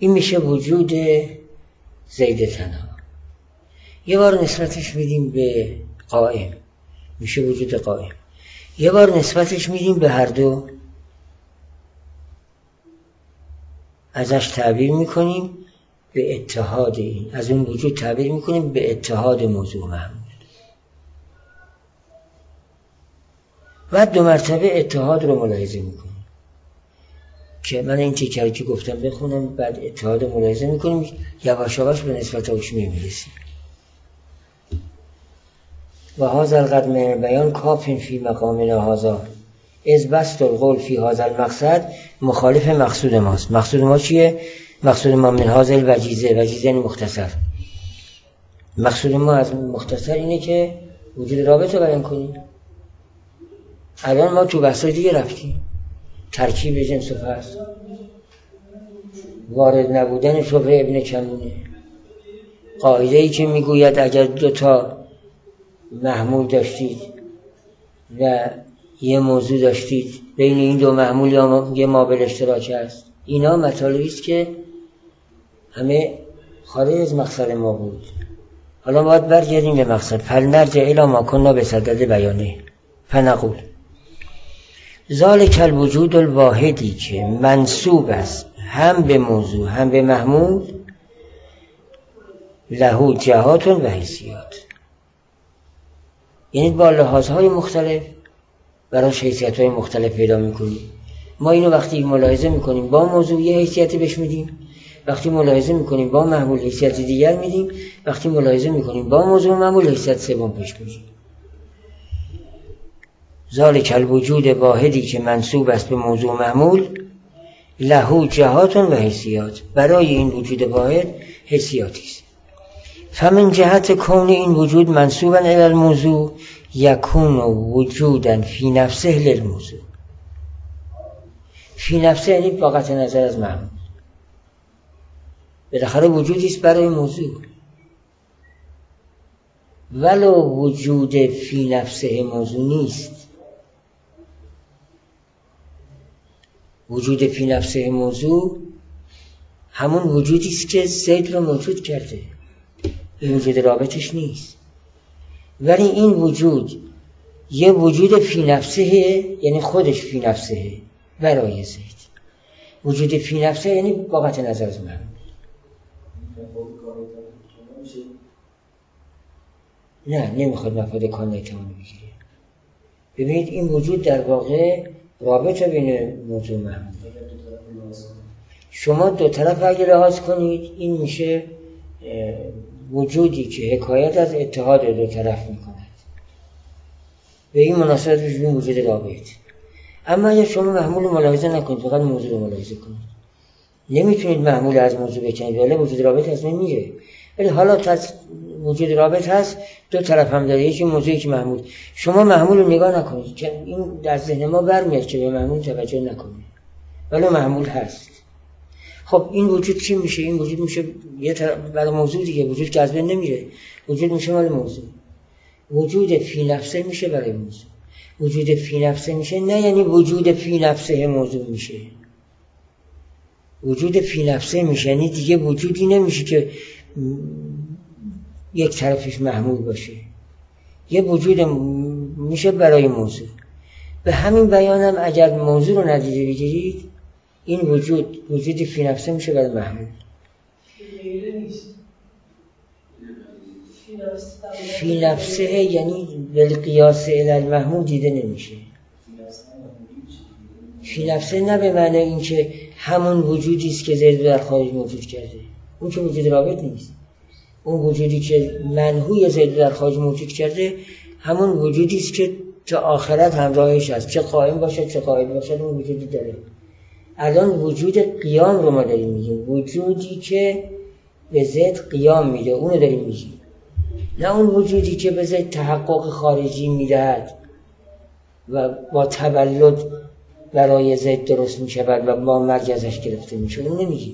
این میشه وجود زید تنها. یه بار نسبتش میدیم به قائم، میشه وجود قائم. یه بار نسبتش میدیم به هر دو، ازش تعبیر میکنیم به اتحاد این، از اون وجود تعبیر میکنیم به اتحاد موضوع محمول. و دو مرتبه اتحاد رو ملاحظه میکنیم که من این تیکری که گفتم بخونم، بعد اتحاد رو ملاحظه میکنیم، یواش یواش به نسبت هاش میرسیم. و هذا القدر من بیان کافین فی مقامنا هذا از بسط القول فی هذا المقصد مخالف مقصود ماست. مقصود ما چیه؟ مقصود ما من هذا الوجیزه، وجیزه یعنی مختصر. مقصود ما از مختصر اینه که وجود رابط رو بیان کنیم. الان ما تو بحثای دیگه رفتیم، ترکیب جنس و فصل، وارد نبودن شبه ابن کمونه، قاعده ای که میگوید اگر دو تا محمول داشتید و یه موضوع داشتید، بین این دو محمول یا یه مابل اشتراک است. اینا مطالبی است که همه خارج از مقصد ما بود. حالا باید برگردیم به مقصد. فلنرجع الی ما کنا بصدد بیانه فنقول ذالک الوجود الواحدی که منسوب است هم به موضوع هم به محمول، له جهات و حیثیات، یعنی با لحاظهای مختلف براش حیثیت‌های مختلف پیدا می‌کنیم. ما اینو وقتی ملاحظه می‌کنیم با موضوع یه حیثیتی بهش میدیم، وقتی ملاحظه می‌کنیم با محمول حیثیت دیگر میدیم، وقتی ملاحظه می‌کنیم با موضوع محمول حیثیت سوم پیش می‌گیریم. ذالک الوجود واحدی که منسوب است به موضوع محمول، له جهات و حیثیات، برای این وجود واحد حیثیاتی است. فمن جهت کون این وجود منسوبا الی الموضوع یکون وجودا فی نفسه للموضوع. فی نفسه یعنی با قطع نظر از محمول، بالاخره وجودی است برای موضوع، ولو وجود فی نفسه موضوع نیست. وجود فی نفسه موضوع همون وجودی است که زید رو موجود کرده، این وجود رابطش نیست. ولی این وجود یه وجود فی نفسه، یعنی خودش فی نفسه برای زید. وجود فی نفسه یعنی با قطع نظر از محمول. نه، نمیخواد مفاد کامل تمام بگیره. ببینید این وجود در واقع رابطه بین موضوع محمول. شما دو طرف اگه لحاظ کنید این میشه وجودی که حکایت از اتحاد دو طرف میکند، به این مناسبت بشون وجود رابط. اما اگه شما محمول رو ملاحظه نکنید، فقط موضوع رو ملاحظه کنید، نمیتونید محمول از موضوع بکنید، ولی وجود رابط از من میره. ولی حالا تا وجود رابط هست، دو طرف هم داره، یکی موضوعی که محمول. شما محمول رو نگاه نکنید که این در ذهن ما برمیاد که به محمول توجه نکنید، ولی محمول هست. خب این وجود چی میشه؟ این وجود میشه یه طرف برای موضوع دیگه. وجود که از بین نمیره، وجود میشه برای موضوع. وجود فی نفسه میشه برای موضوع. وجود فی نفسه میشه نه یعنی وجود فی نفسه موضوع میشه. وجود فی نفسه میشه یعنی دیگه وجودی نمیشه که یک طرفش محمول باشه، یه وجود میشه برای موضوع. به همین بیانم اگر موضوع رو ندیده بگیرید، این وجود وجودی فی نفسه میشه برای محمول. فی نفسه یعنی بالقیاس الی المحمول دیده نمیشه. فی نفسه نه به معنی این که همون وجودی است که زید در خارج موجود کرده، اون که وجود رابط نیست. اون وجودی که منهوی زید در خارج موجود کرده همون وجودی است که تا آخرت همراهش است، چه قائم باشد چه قاعد باشد اون وجودی داره. الان وجود قیام رو ما داریم میگیم، وجودی که به زید قیام میده اونو داریم میگیم، نه اون وجودی که به زید تحقق خارجی میدهد و با تولد برای زید درست میشود و با مرگ ازش گرفته میشه، اون نمیگیم.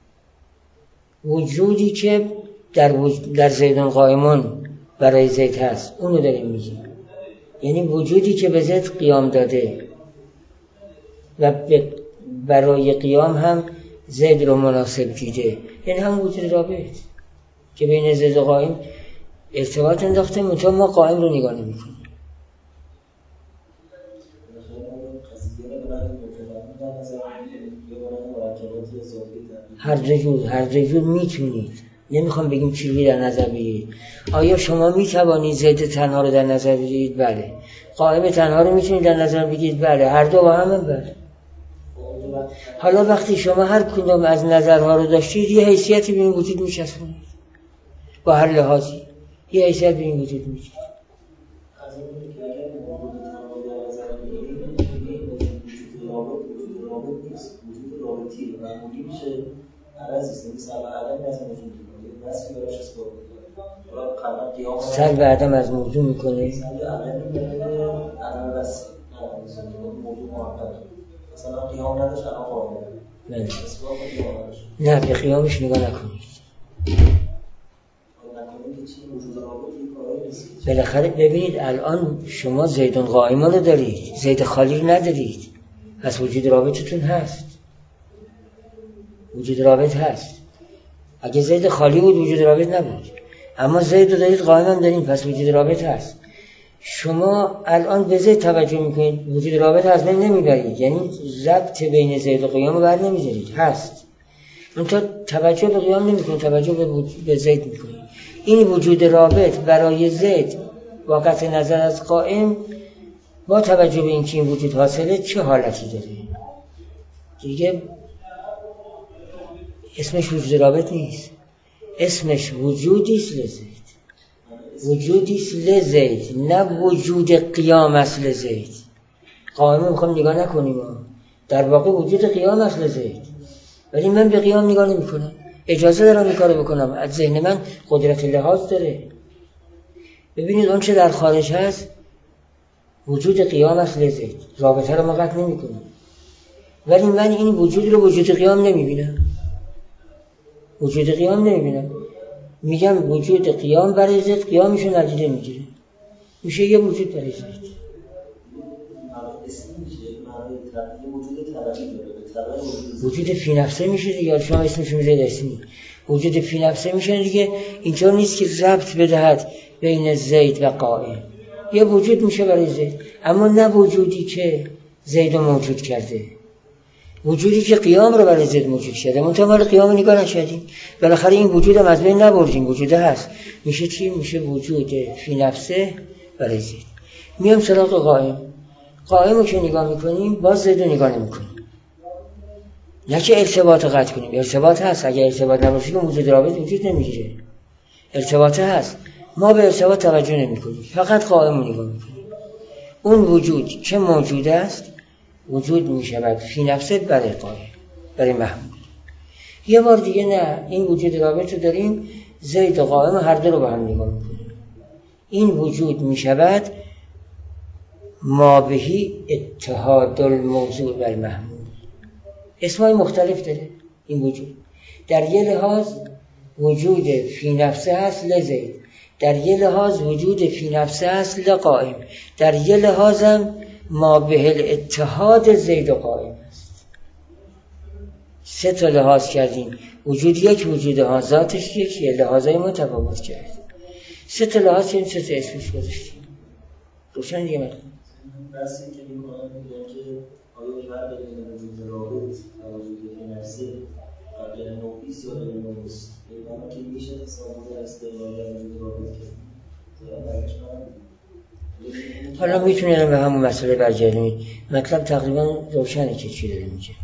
وجودی که در, وجود در زیدون قائمون برای زید هست اونو داریم میگیم، یعنی وجودی که به زید قیام داده و برای قیام هم زید رو مناسب دیده، این هم وجود رابط که بین زید و قائم ارتباط انداخته، منتها ما قائم رو نگاه نمی کنیم. هر جور هر جور میتونید، نمیخوام بگیم چیزی در نظر بگیرید. آیا شما میتوانید زید تنها رو در نظر بگیرید؟ بله. قائم تنها رو میتونید در نظر بگیرید؟ بله. هر دو با هم؟ بله. حالا وقتی شما هر کدام از نظرها رو داشتید، یه حیثیتی به این وجود میچسبونید، با هر لحاظی یه حیثیت به این وجود میچسبونید. سلب عدم از موضوع میکنه. نه به قیامش نگاه نکنید. بالاخره ببینید الان شما زیدون قائمان رو دارید، زید خالی رو ندارید، پس وجود رابطتون هست، وجود رابط هست. اگه زید خالی بود وجود رابط نبود، اما زید رو دارید قائم هم دارید، پس وجود رابط هست. شما الان به زید توجه میکنید، وجود رابط از بین نمیبرید، یعنی ضبط بین زید و قیام بر نمیذارید، هست. منتها توجه به قیام نمیکنید، توجه به, به زید میکنید. این وجود رابط برای زید با قطع نظر از قائم، با توجه به اینکه این وجود حاصله، چه حالتی داره؟ دیگه اسمش وجود رابط نیست، اسمش وجودیست لزید، وجودیست لزید، نه وجود قیام اصل زید. قائم میخوام نگاه نکنیم، در واقع وجود قیام اصل زید، ولی من به قیام نگاه نمی کنم، اجازه دارم این کارو بکنم، از ذهن من قدرت لحاظ داره. ببینید اون چه در خارج هست وجود قیام اصل زید، رابطه رو ما قطع نمی کنم، ولی من این وجود رو وجود قیام نمی بینم، وجود قیام نمی بینم. میگم وجود قیام برای زید، قیامشو نادیده میگیره، میشه یه وجود برای زید. وجود فی نفسه میشه دیگه، شما اسمشو میذارید اسمی، وجود فی نفسه میشه دیگه. اینطور نیست که ربط بدهد بین زید و قائم، یه وجود میشه برای زید، اما نه وجودی که زید رو موجود کرده، وجودی که قیام رو برای زید موجود کرده. منتها ما قیام رو نگاه نشدیم، بالاخره این وجود هم از بین نبردیم، وجوده هست، میشه چی؟ میشه وجود فی نفسه برای زید. میام سراغ قائم، قائم رو که نگاه میکنیم باز زید رو نگاه نمیکنیم، نه که ارتباط قطع کنیم، ارتباط هست، اگر ارتباط نباشه که وجود رابط وجود نمیگیره، ارتباط هست، ما به ارتباط توجه نمی کنیم، فقط قائم رو نگاه میکنیم. اون وجود که موجود است وجود میشود فی نفسه برای قائم، برای محمود. یه بار دیگه نه، این وجود رابط رو داریم، زید و قائم هر دو رو با هم نگاه میکنیم، این وجود میشود ما بهی اتحاد الموضوع بر محمود. اسمای مختلف داره این وجود. در یه لحاظ وجود فی نفسه هست لزید، در یه لحاظ وجود فی نفسه هست لقائم، در یه لحاظم ما به الاتحاد زید و قائم است. سه تا لحاظ کردیم، وجود یک وجود ها، ذاتش یکیه، لحاظای متفاوت کرد. سه تا لحاظ کردیم، سه تا اسمش گذاشتیم. روشن دیگه مطلب بحثی که میکنم میگم که آیا فرق بین وجود رابط و وجود فی نفسه قبل نوعیست یا غیر نوعیست؟ بگم که میشه تصور استقلال در وجود رابط کرد. حالا میتونیم به همون مسئله برگردیم، مطلب تقریبا روشنه که چی داره میگه.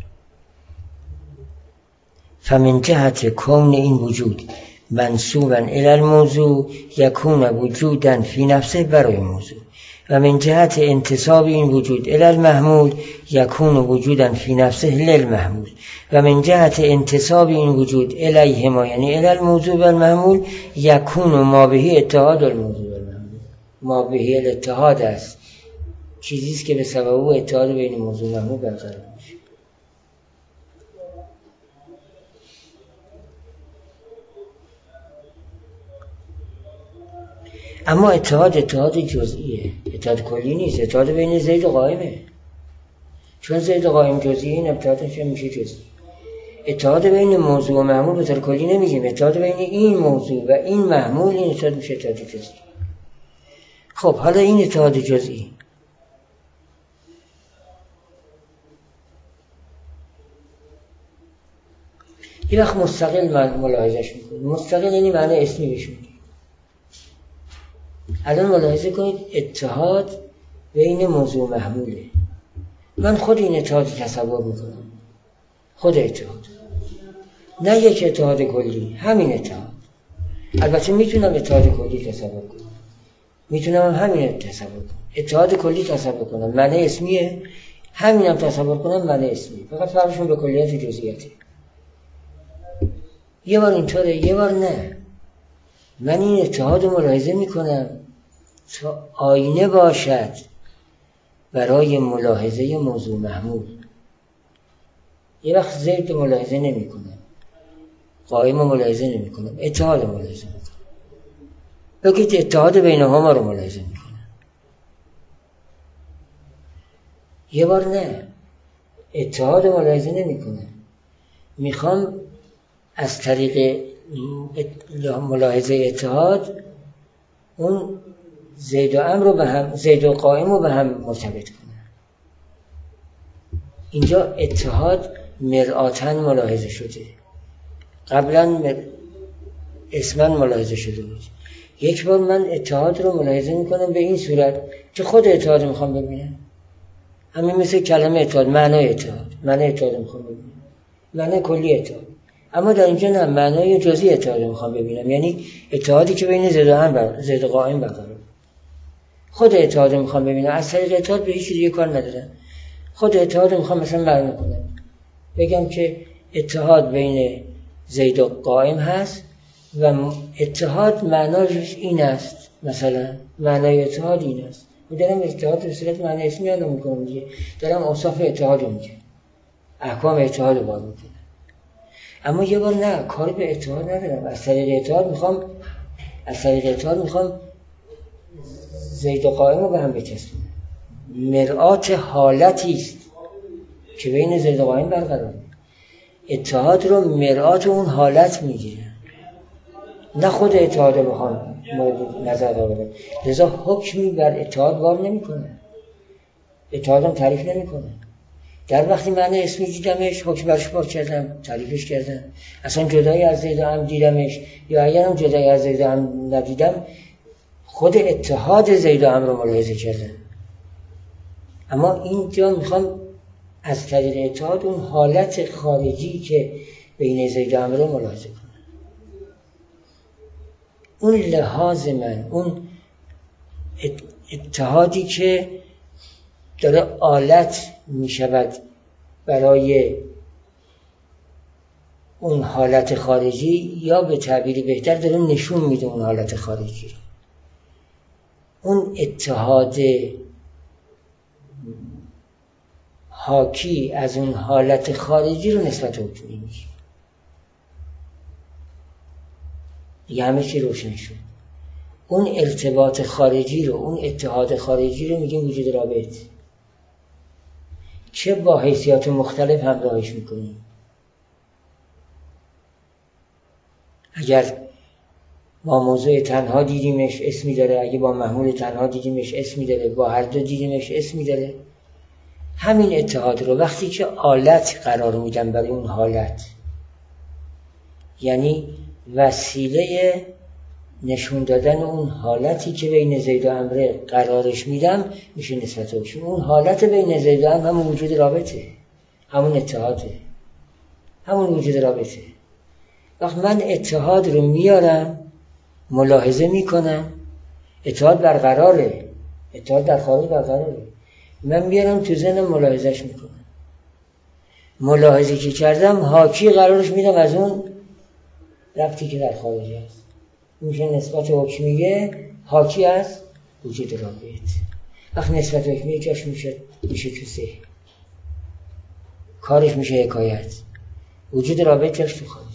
فمن جهت کون این وجود منسوبا الی الموضوع یکون وجودا فی نفسه برای موضوع، و من جهت انتساب این وجود الی المحمول یکون وجودا فی نفسه للمحمول، و من جهت انتساب این وجود الیهما یعنی الی الموضوع و المحمول یکون ما بهی اتحاد الموضوع و المحمول. ما بهی الاتحاد است، چیزیست که به سبب او اتحاد بین موضوع و محمول برقرار میشه. اما اتحاد اتحاد جزئیه، اتحاد کلی نیست، اتحاد بین زید و قائمه، چون زید و قائم جزئیه، این اتحادش میشه جزئی. اتحاد بین موضوع و معمول به طور کلی نمیگیم، اتحاد بین این موضوع و این معمول، این اتحاد میشه اتحاد جزئی. خب حالا این اتحاد جزئی یه وقت مستقل من ملاحظهش میکنیم. مستقل یعنی معنی اسمی بهش میدیم. الان ملاحظه کنید اتحاد بین موضوع و محموله. من خود این اتحاد تصور میکنم، خود اتحاد، نه یک اتحاد کلی، همین اتحاد. البته میتونم اتحاد کلی تصور کنم، میتونم همین تصور کنم، اتحاد کلی تصور کنم، معنی اسمیه، همینم تصور کنم معنی اسمیه، فقط فرقشون به کلیت جزئیاته. یه بار اینطوره، یه بار نه. من این اتحاد رو ملاحظه میکنم تا آینه باشد برای ملاحظه موضوع محمول. یه وقت زید ملاحظه نمی کنم، قائم ملاحظه نمی کنم، اتحاد ملاحظه می کنم. بگید اتحاد بینهما رو ملاحظه می کنم. یه بار نه، اتحاد ملاحظه نمی کنم، میخوام از طریق ملاحظه اتحاد اون زید و عمرو رو به هم، زید و قائم رو به هم مرتبط کنم. اینجا اتحاد مرآتن ملاحظه شده، قبلا مر... اسمن ملاحظه شده بود. یک بار من اتحاد رو ملاحظه میکنم به این صورت که خود اتحاد میخوام ببینم، همین مثل کلمه اتحاد، معنای اتحاد، معنی اتحاد میخوام ببینم، معنی کلی اتحاد. اما در اینجا نه، معنای جزئی اتحاد میخوام ببینم، یعنی اتحادی که بین زید و عمرو، زید و قائم برقرار. خود اتحاد میخوام ببینم، از طریق اتحاد به هیچ چیزی کار ندارم. خود اتحاد میخوام مثلا معلوم کنم، بگم که اتحاد بین زید و قائم هست و اتحاد معناش این است، مثلا معنای اتحاد این است. و دارم اتحاد به صورت معنی اسمی یادم میکنم دیگه، دارم اوصاف اتحاد رو میگم، احکام اتحاد رو باید میکنم. اما یه بار نه، کاری به اتحاد ندارم، از طریق اتحاد میخوام از طریق اتحاد میخوام زید و قائم رو به هم بچسبونم. مرآت حالتی است که بین زید و قائم برقراره. اتحاد رو مرآت اون حالت میگیره، نه خود اتحاد رو بخوام مورد نظر قرار بدم. لذا حکمی بر اتحاد وارد نمیکنه، اتحاد هم تعریف نمیکنه. در وقتی معنی اسمی دیدمش، حکم برش باز کردم، تعریفش کردم. اصلا جدایی از زید و عمرو دیدمش، یا اگرم جدایی از زید و عمرو ندیدم، خود اتحاد زید و عمرو رو ملاحظه کردم. اما اینجا میخوام از طریق اتحاد اون حالت خارجی که بین زید و عمرو رو ملاحظه کنم. اون لحاظ من، اون اتحادی که داره آلت می شود برای اون حالت خارجی، یا به تعبیر بهتر داره نشون میده اون حالت خارجی رو. اون اتحاد حاکی از اون حالت خارجی رو نسبت حکمی میشه. دیگه همه چی روشن شد. اون ارتباط خارجی رو، اون اتحاد خارجی رو میگیم وجود رابط، چه با حیثیات مختلف همراهش میکنیم. اگر با موضوع تنها دیدیمش اسمی داره، اگه با محمول تنها دیدیمش اسمی داره، با هر دو دیدیمش اسمی داره. همین اتحاد رو وقتی که آلت قرار میدم برای اون حالت، یعنی وسیله نشون دادن اون حالتی که بین زید و عمرو قرارش میدم، میشه نسبت حکمی. اون حالت بین زید و عمرو همون وجود رابطه، همون اتحاده، همون وجود رابطه. وقت من اتحاد رو میارم ملاحظه میکنم، اتحاد برقراره، اتحاد در خارج برقراره، من میارم تو ذهنم ملاحظهش میکنم. ملاحظه که کردم حاکی قرارش میدم از اون ربطی که در خارج هست، میشه نسبت حکمیه حاکی از وجود رابط. وقت نسبت حکمیه جاش میشه میشه تو ذهن، کارش میشه حکایت، وجود رابط جاش تو خارج.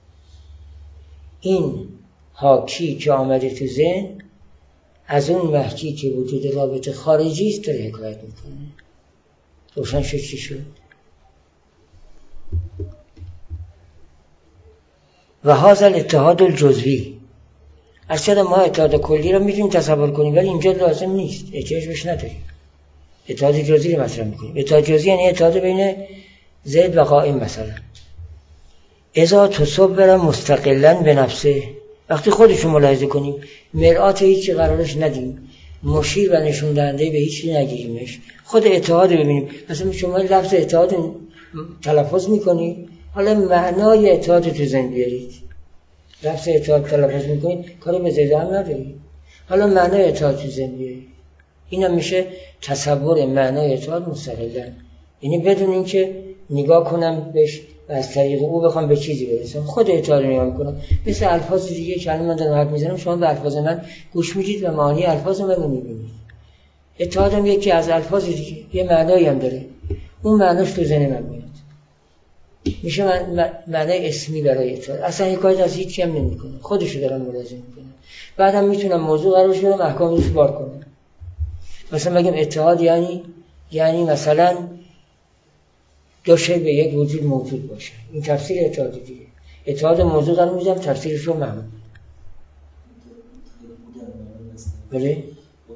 این حاکی که آمده تو ذهن از اون محکی که وجود رابط خارجی است داره حکایت میکنه. روشن شد چی شد؟ و هذا الاتحاد الجزوی. اصلا ما اتحاد کلی رو میتونیم تصور کنیم ولی اینجا لازم نیست، احتیاج بهش نداریم. اتحاد جزئی رو مطرح میکنیم. اتحاد جزئی یعنی اتحاد بین زید و قائم. مثلا اذا تصور مستقلا به نفسه، وقتی خودشو ملاحظه کنیم، مرآت هیچی قرارش ندیم، مشیر و نشون دهنده به هیچی نگیریمش، خود اتحاد ببینیم. مثلا شما لفظ اتحاد تلفظ میکنید، حالا معنای اتحاد تو ذهن بیارید. لفظ اتحاد تلفظ میکنید، کاری به زید هم ندارید، حالا معنای اتحاد تو ذهن بیارید. اینم میشه تصور معنای اتحاد مستقلا، یعنی بدون اینکه نگاه کنم بهش و از طریق او بخوام به چیزی برسم، خود اتحاد رو نگاه میکنم. مثل الفاظ دیگه که الان من دارم حرف میزنم، شما به الفاظ من گوش میدید و معانی الفاظ من رو میبینید. اتحاد هم یکی از الفاظ دیگه، یه معنایی هم داره، اون معناش تو ذهن من میاد، میشه من معنای اسمی برای اتحاد. اصلا حکایت از هیچ کم نمیکنه، خودشو دارم ملاحظه میکنم. بعدم میتونم موضوع قرارش بدم، احکام روش بار کنم. مثلا بگم اتحاد یعنی یعنی مثلا دو شی به یک وجود موجود باشه، این تفسیر اتحاد دیگه. اتحاد موضوع قرار میدم، تفسیرش رو محمود. بله؟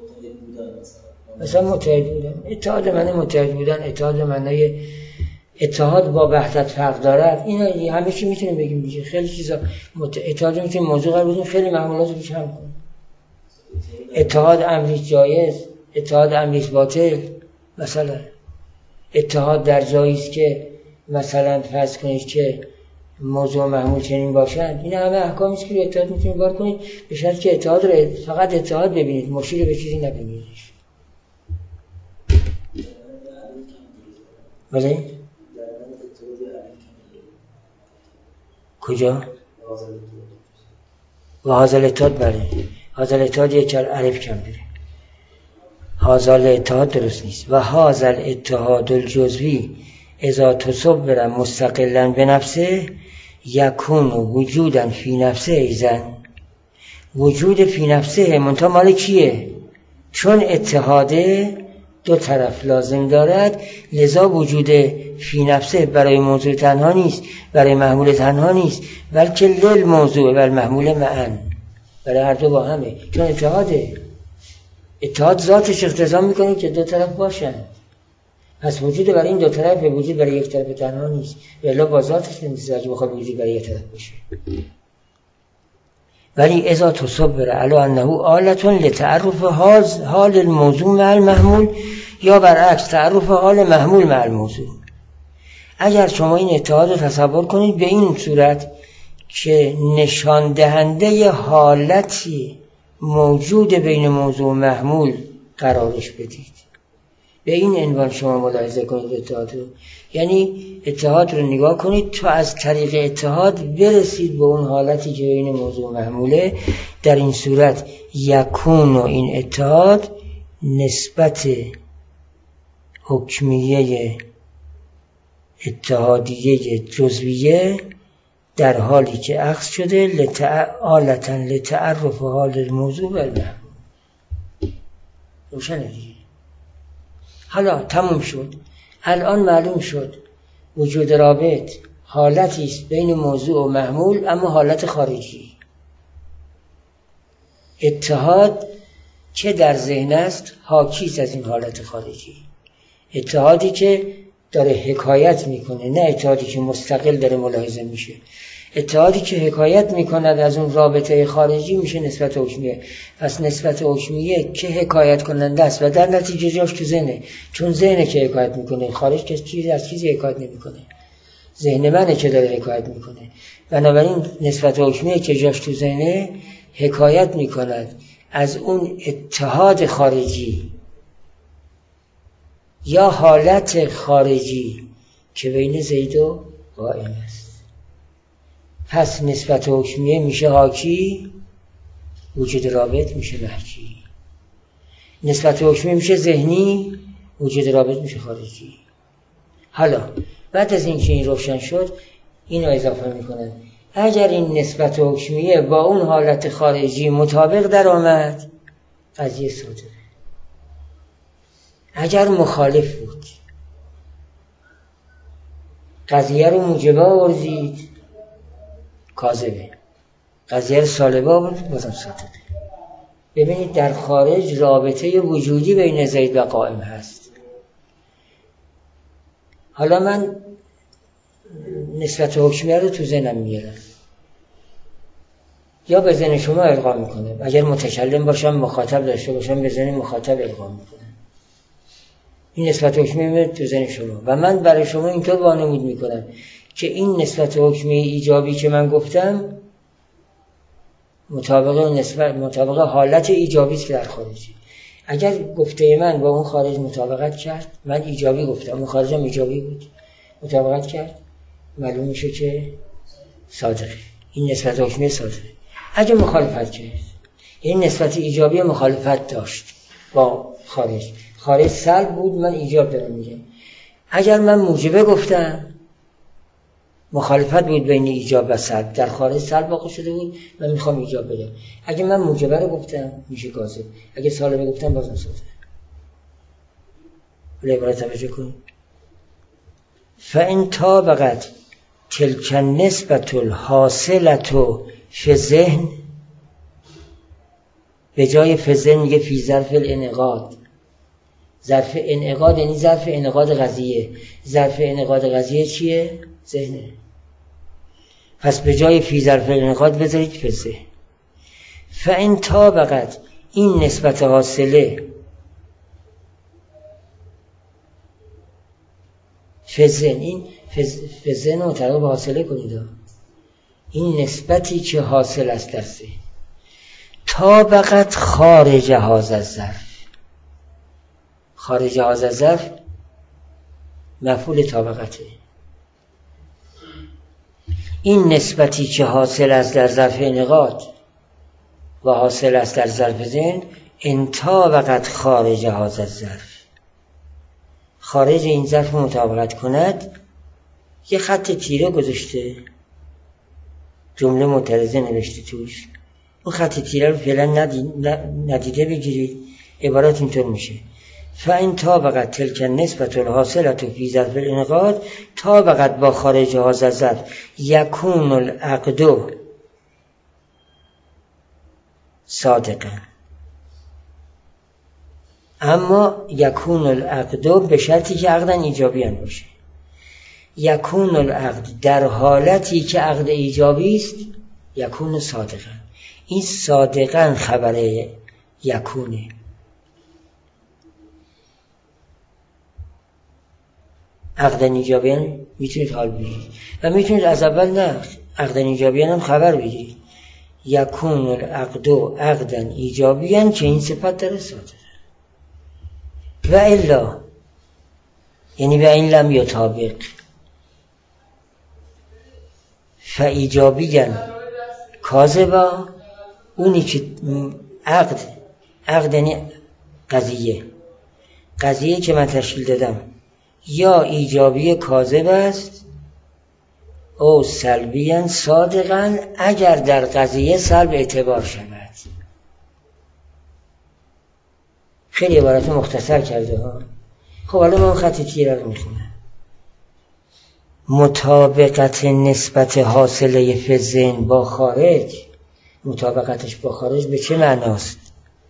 مثلا متحد بودن، اتحاد معنی متحد بودن، اتحاد معنی اتحاد با وحدت فرق دارد. اینا همه چی میتونیم بگیم دیگه، خیلی چیزا مت... اتحاد میتونیم موضوع قرار بدیم، خیلی معمولات رو بیش هم کنیم. اتحاد امری جایز، اتحاد امری باطل. مثلا اتحاد در جایی است که مثلا فرض کنید که موضوع محمول چنین باشند، این همه احکامی است که اتحاد میتونید بار کنید، به شرطی که اتحاد رو فقط اتحاد ببینید، مشیر به چیزی نبینیدش. بله؟ کجا؟ و هازل اتحاد. بله، هازل اتحاد یک عرف کم داره، هازل اتحاد درست نیست. و هازل اتحاد الجزوی اذا تصور مستقلا به نفسه یکون وجودا فی نفسه ایزن. وجود فی نفسه منتها مال کیه؟ چون اتحاده دو طرف لازم دارد، لذا وجود فی نفسه برای موضوع تنها نیست، برای محمول تنها نیست، بلکه لیل موضوع و محمول معن، برای هر دو با همه. چون اتحاده، اتحاد ذاتش اقتضا میکنه که دو طرف باشن، پس وجود برای این دو طرف به وجود برای یک طرف تنها نیست، ولی با ذاتش نمیشه اگه بخواد وجود برای یک طرف باشه. ولی اذا تصور علی انه آلة لتعرف حال الموضوع مع المحمول، یا برعکس تعرف حال محمول مع الموضوع. اگر شما این اتحاد رو تصور کنید به این صورت که نشان دهنده حالتی موجود بین موضوع و محمول قرارش بدید، به این عنوان شما ملاحظه کنید اتحاد رو. یعنی اتحاد رو نگاه کنید تا از طریق اتحاد برسید به اون حالتی که بین موضوع و محموله. در این صورت یکون و این اتحاد نسبت حکمیه اتحادیه جزویه در حالی که اخذ شده لتعالتا لتعرف حال الموضوع و المحمول. روشنه دیگه. حالا تموم شد، الان معلوم شد وجود رابط حالتی است بین موضوع و محمول، اما حالت خارجی. اتحاد که در ذهن است حاکی است از این حالت خارجی، اتحادی که داره حکایت میکنه، نه اتحادی که مستقل داره ملاحظه میشه. اتحادی که حکایت میکند از اون رابطه خارجی میشه نسبت حکمیه. پس نسبت حکمیه که حکایت کننده است و در نتیجه جاش تو ذهنه، چون ذهنه که حکایت میکنه، خارج که چیزی از چیزی حکایت نمیکنه، ذهن منه که داره حکایت میکنه. بنابراین نسبت حکمیه که جاش تو ذهنه حکایت میکند از اون اتحاد خارجی یا حالت خارجی که بین زید و قائم است. پس نسبت حکمیه میشه حاکی، وجود رابط میشه محکی. نسبت حکمیه میشه ذهنی، وجود رابط میشه خارجی. حالا بعد از اینکه این روشن شد، اینو اضافه میکنن اگر این نسبت حکمیه با اون حالت خارجی مطابق در آمد، قضیه صادره. اگر مخالف بود، قضیه رو موجبه آوردید، کاذبه، قضیه سالبه آورد بازم صادقه. ببینید در خارج رابطه وجودی بین زید و قائم هست. حالا من نسبت حکمیه رو تو ذهنم میارم یا به ذهن شما القا میکنم، اگر متکلم باشم مخاطب داشته باشم به ذهن مخاطب القا میکنم. این نسبت حکمیه میاد تو ذهن شما و من برای شما اینطور وانمود میکنم که این نسبت حکمیه ایجابی که من گفتم مطابق نسبت مطابق حالت ایجابی است که در خارجی. اگر گفته من با اون خارج مطابقت کرد، من ایجابی گفتم اون خارجم ایجابی بود، مطابقت کرد، معلوم میشه که صادقه. این نسبت حکمیه صادقه. اگه مخالفت کرد، این نسبت ایجابی مخالفت داشت با خارج، خارج سلب بود، من ایجاب دارم میگم. اگر من موجبه گفتم، مخالفت بود بین ایجاب و سلب، در خارج سلب واقع شده بود، من میخوام ایجاب بگم. اگه من موجبه رو گفتم میشه کاذب، اگه سالبه گفتم بازم صادق. ولی عبارت توجه کنید. فإن طابقت تلك النسبة الحاصلة فی ذهن، به جای فی ذهن میگه فی ظرف الانعقاد. ظرف انعقاد یعنی ظرف انعقاد قضیه. ظرف انعقاد قضیه چیه؟ ذهنه. پس به جای فی ظرف الانعقاد بذارید فی ذهن. فإن طابقت، این نسبت حاصله فی ذهن، این فی ذهن رو مطابق حاصله کنید. این نسبتی که حاصل است در ذهن طابقت خارج هذا الظرف. خارج هذا الظرف مفعول طابقته. این نسبتی که حاصل است در ظرف انعقاد و حاصل است در ظرف ذهن، ان طابقت خارج هذا الظرف، خارج این ظرف مطابقت کند. یه خط تیره گذاشته، جمله معترضه نوشته توش، اون خط تیره رو فعلا ندیده بگیرید. عبارت اینطور میشه: فإن طابقت تلك النسبة الحاصلة في ظرف الانعقاد طابقت با خارج هذا الظرف یکون العقد صادقا. اما یکون العقد به شرطی که عقداً ایجابی هم باشه. یکون العقد در حالتی که عقد ایجابی است، یکون صادقا. این صادقا خبر یکونه. عقداً ایجابیان میتونید حال بگیرید و میتونید از اول نه عقداً ایجابیان هم خبر بگیرید. یکون العقد عقداً ایجابیان که این صفت داره صادقه. و الا یعنی و این لم یطابق فایجابیان کاذبا، اونی که عقد عقد یعنی قضیه قضیه که من تشکیل دادم یا ایجابی کاذب است او سلبیاً صادقاً اگر در قضیه سلب اعتبار شود. خیلی عبارت مختصر کرده ها. خب حالا من خط تیره رو میخونم. مطابقت نسبت حاصله فی ذهن با خارج، مطابقتش با خارج به چه معناست؟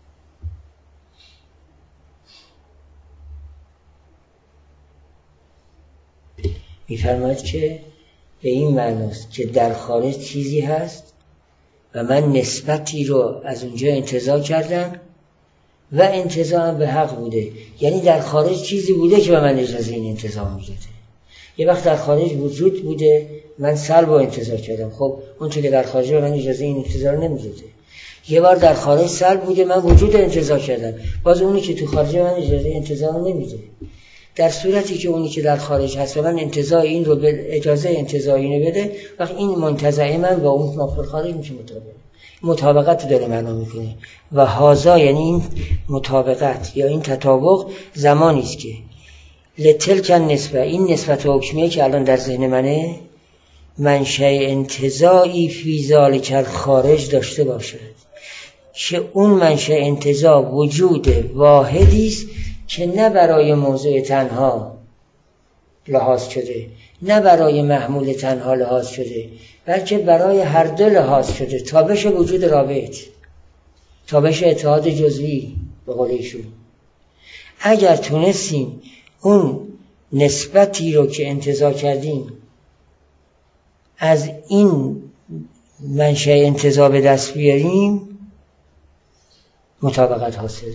میفرماید که به این معناست که در خارج چیزی هست و من نسبتی رو از اونجا انتزاع کردم و انتزاع به حق بوده. یعنی در خارج چیزی بوده که به من اجازه این انتزاع میده. یه وقت در خارج وجود بوده، من سلب و انتزاع کردم، خب اون چیزی که در خارج به من اجازه این انتزاع نمیده. یه بار در خارج سلب بوده، من وجود انتزاع کردم، باز اونی که تو خارج من اجازه انتزاع نمیده. در صورتی که اونی که در خارج هست و من انتزاع این رو به اجازه انتزاع اینو بده، وقت این منتزع من با اون مفعول خارج میشه مطابق. مطابقت رو داره معنا میکنه و هازا یعنی این مطابقت یا این تطابق زمانی است که لتلک النسبه، این نسبت حکمیه که الان در ذهن منه، منشأ انتزاعی فی ذالک الخارج داشته باشد که اون منشأ انتزاع وجود واحدی است که نه برای موضوع تنها لحاظ شده، نه برای محمول تنها لحاظ شده، بلکه برای هر دو لحاظ شده. تابش وجود رابط، تابش اتحاد جزوی به قول ایشون. اگر تونستیم اون نسبتی رو که انتزاع کردیم از این منشأ انتزاع به دست بیاریم، مطابقت حاصله.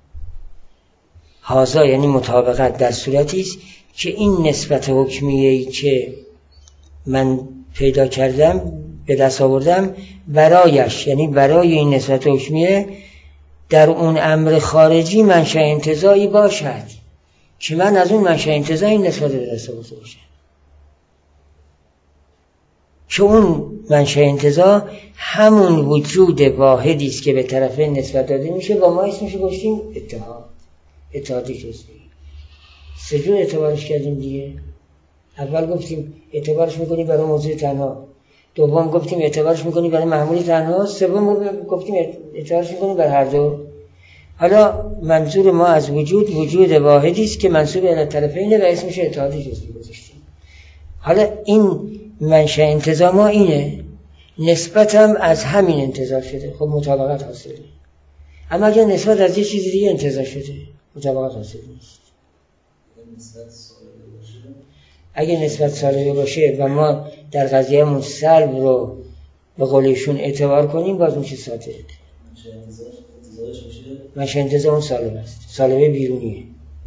هازا یعنی مطابقت در صورتی است که این نسبت حکمیه‌ای که من پیدا کردم به دست آوردم برایش، یعنی برای این نسبت حکمیه در اون امر خارجی منشأ انتزاعی باشد که من از اون منشأ انتزاعی نسبت به دست آورده باشم، که اون منشأ انتزاع همون وجود واحدی است که به طرفین نسبت داده میشه. با ما اسمش گذاشتیم اتحاد، اتحاد جزئی. سه جور اعتبارش کردیم دیگه. اول گفتیم اعتبارش میکنیم برای موضوع تنها، دوم گفتیم اعتبارش میکنیم برای محمول تنها، سوم گفتیم اعتبارش میکنیم برای هر دو. حالا منظور ما از وجود وجود واحدی است که منسوب الی طرفینه و اسمش اتحاد جزئی گذاشتیم. حالا این منشأ انتزاع ما اینه، نسبت هم از همین انتزاع شده، خب مطابقت حاصله. اما اگر نسبت از یه چیز دیگه انتزاع شده، مطابقت حاصل نیست. اگه نسبت سالبه باشه و ما در قضیه‌مون سلب رو به قولشون اعتبار کنیم، باز میشه ساده. منشأ انتزاع اون سالبه است، سالبه بیرونیه.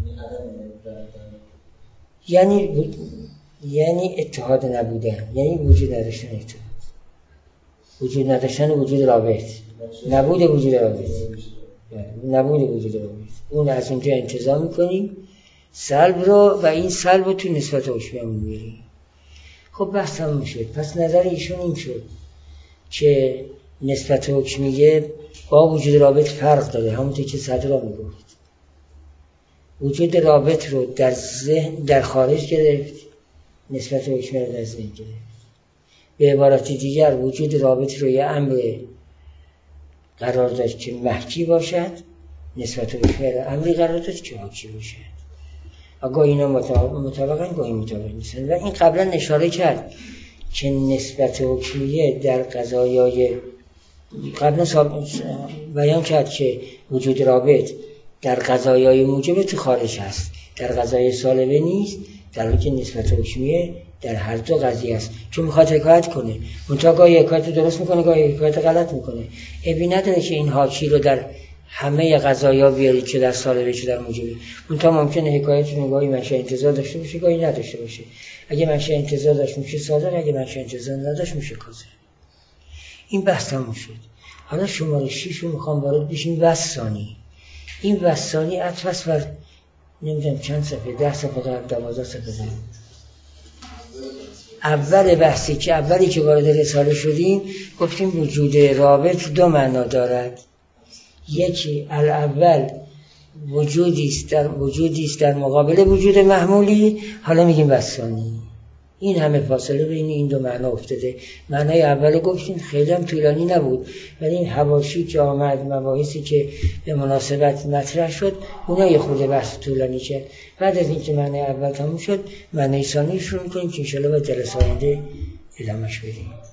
یعنی یعنی اتحاد نبودن، یعنی وجود نداشتن اتحاد، وجود نداشتن وجود رابط، نبود وجود رابط، نبود وجود رابط. اون از اونجا انتزاع میکنیم سلب رو و این سلب رو تو نسبت حکمیه‌مون میاریم. خب بحث هم میشد. پس نظر ایشون این شد که نسبت حکمیه با وجود رابط فرق داره، همونطور که صدرا میگفت. وجود رابط رو در ذهن در خارج گرفت، نسبت حکمیه رو در ذهن گرفت. به عبارت دیگر وجود رابط رو یه امر قرار داد که محکی باشد، نسبت حکمیه رو امری قرار داد که حاکی باشد. اگه اینا مطابقن گاهی مطابق نیستن. و این قبلا اشاره کرد که نسبت حکمیه در قضایای قبلا بیان کرد که وجود رابط در قضایای موجب تو خارج هست، در قضای سالبه نیست، در حالی که نسبت حکمیه در هر دو قضیه است. چون میخواد حکایت کنه، منتها گاهی حکایت درست میکنه، گاهی حکایت غلط میکنه. ابی نداره که این حاکی رو در همه قضایا بیارید که در سالبه چه در موجبه. منتها ممکنه حکایت نگاهی منشأ انتزاع داشته باشه، گاهی نداشته باشه. اگه منشأ انتزاع داشت میشه صادق، اگه منشأ انتزاع نداشت میشه کاذب. این بحث تموم شد. حالا شماره شش رو میخوام وارد بشیم، وسانی. این وسانی عطف است بر نمیدونم چند صفحه، ده صفحه قبل، دوازده صفحه قبل. اول بحثی که اولی که وارد رساله شدیم گفتیم وجود رابط دو معنا دارد. یکی الاول وجودی است در وجودی است در مقابل وجود محمولی. حالا میگیم وسانی. این همه فاصله بین این دو معنا افتاده. معنای اول گفتیم خیلی هم طولانی نبود، ولی این حواشی که آمد، مباحثی که به مناسبت مطرح شد، اونا یه خورده بحث طولانی کرد. بعد از اینکه معنای اول تموم شد، معنای ثانی شروع می‌کنیم که ان شاءالله با جلسه آینده ادامه‌اش بدیم.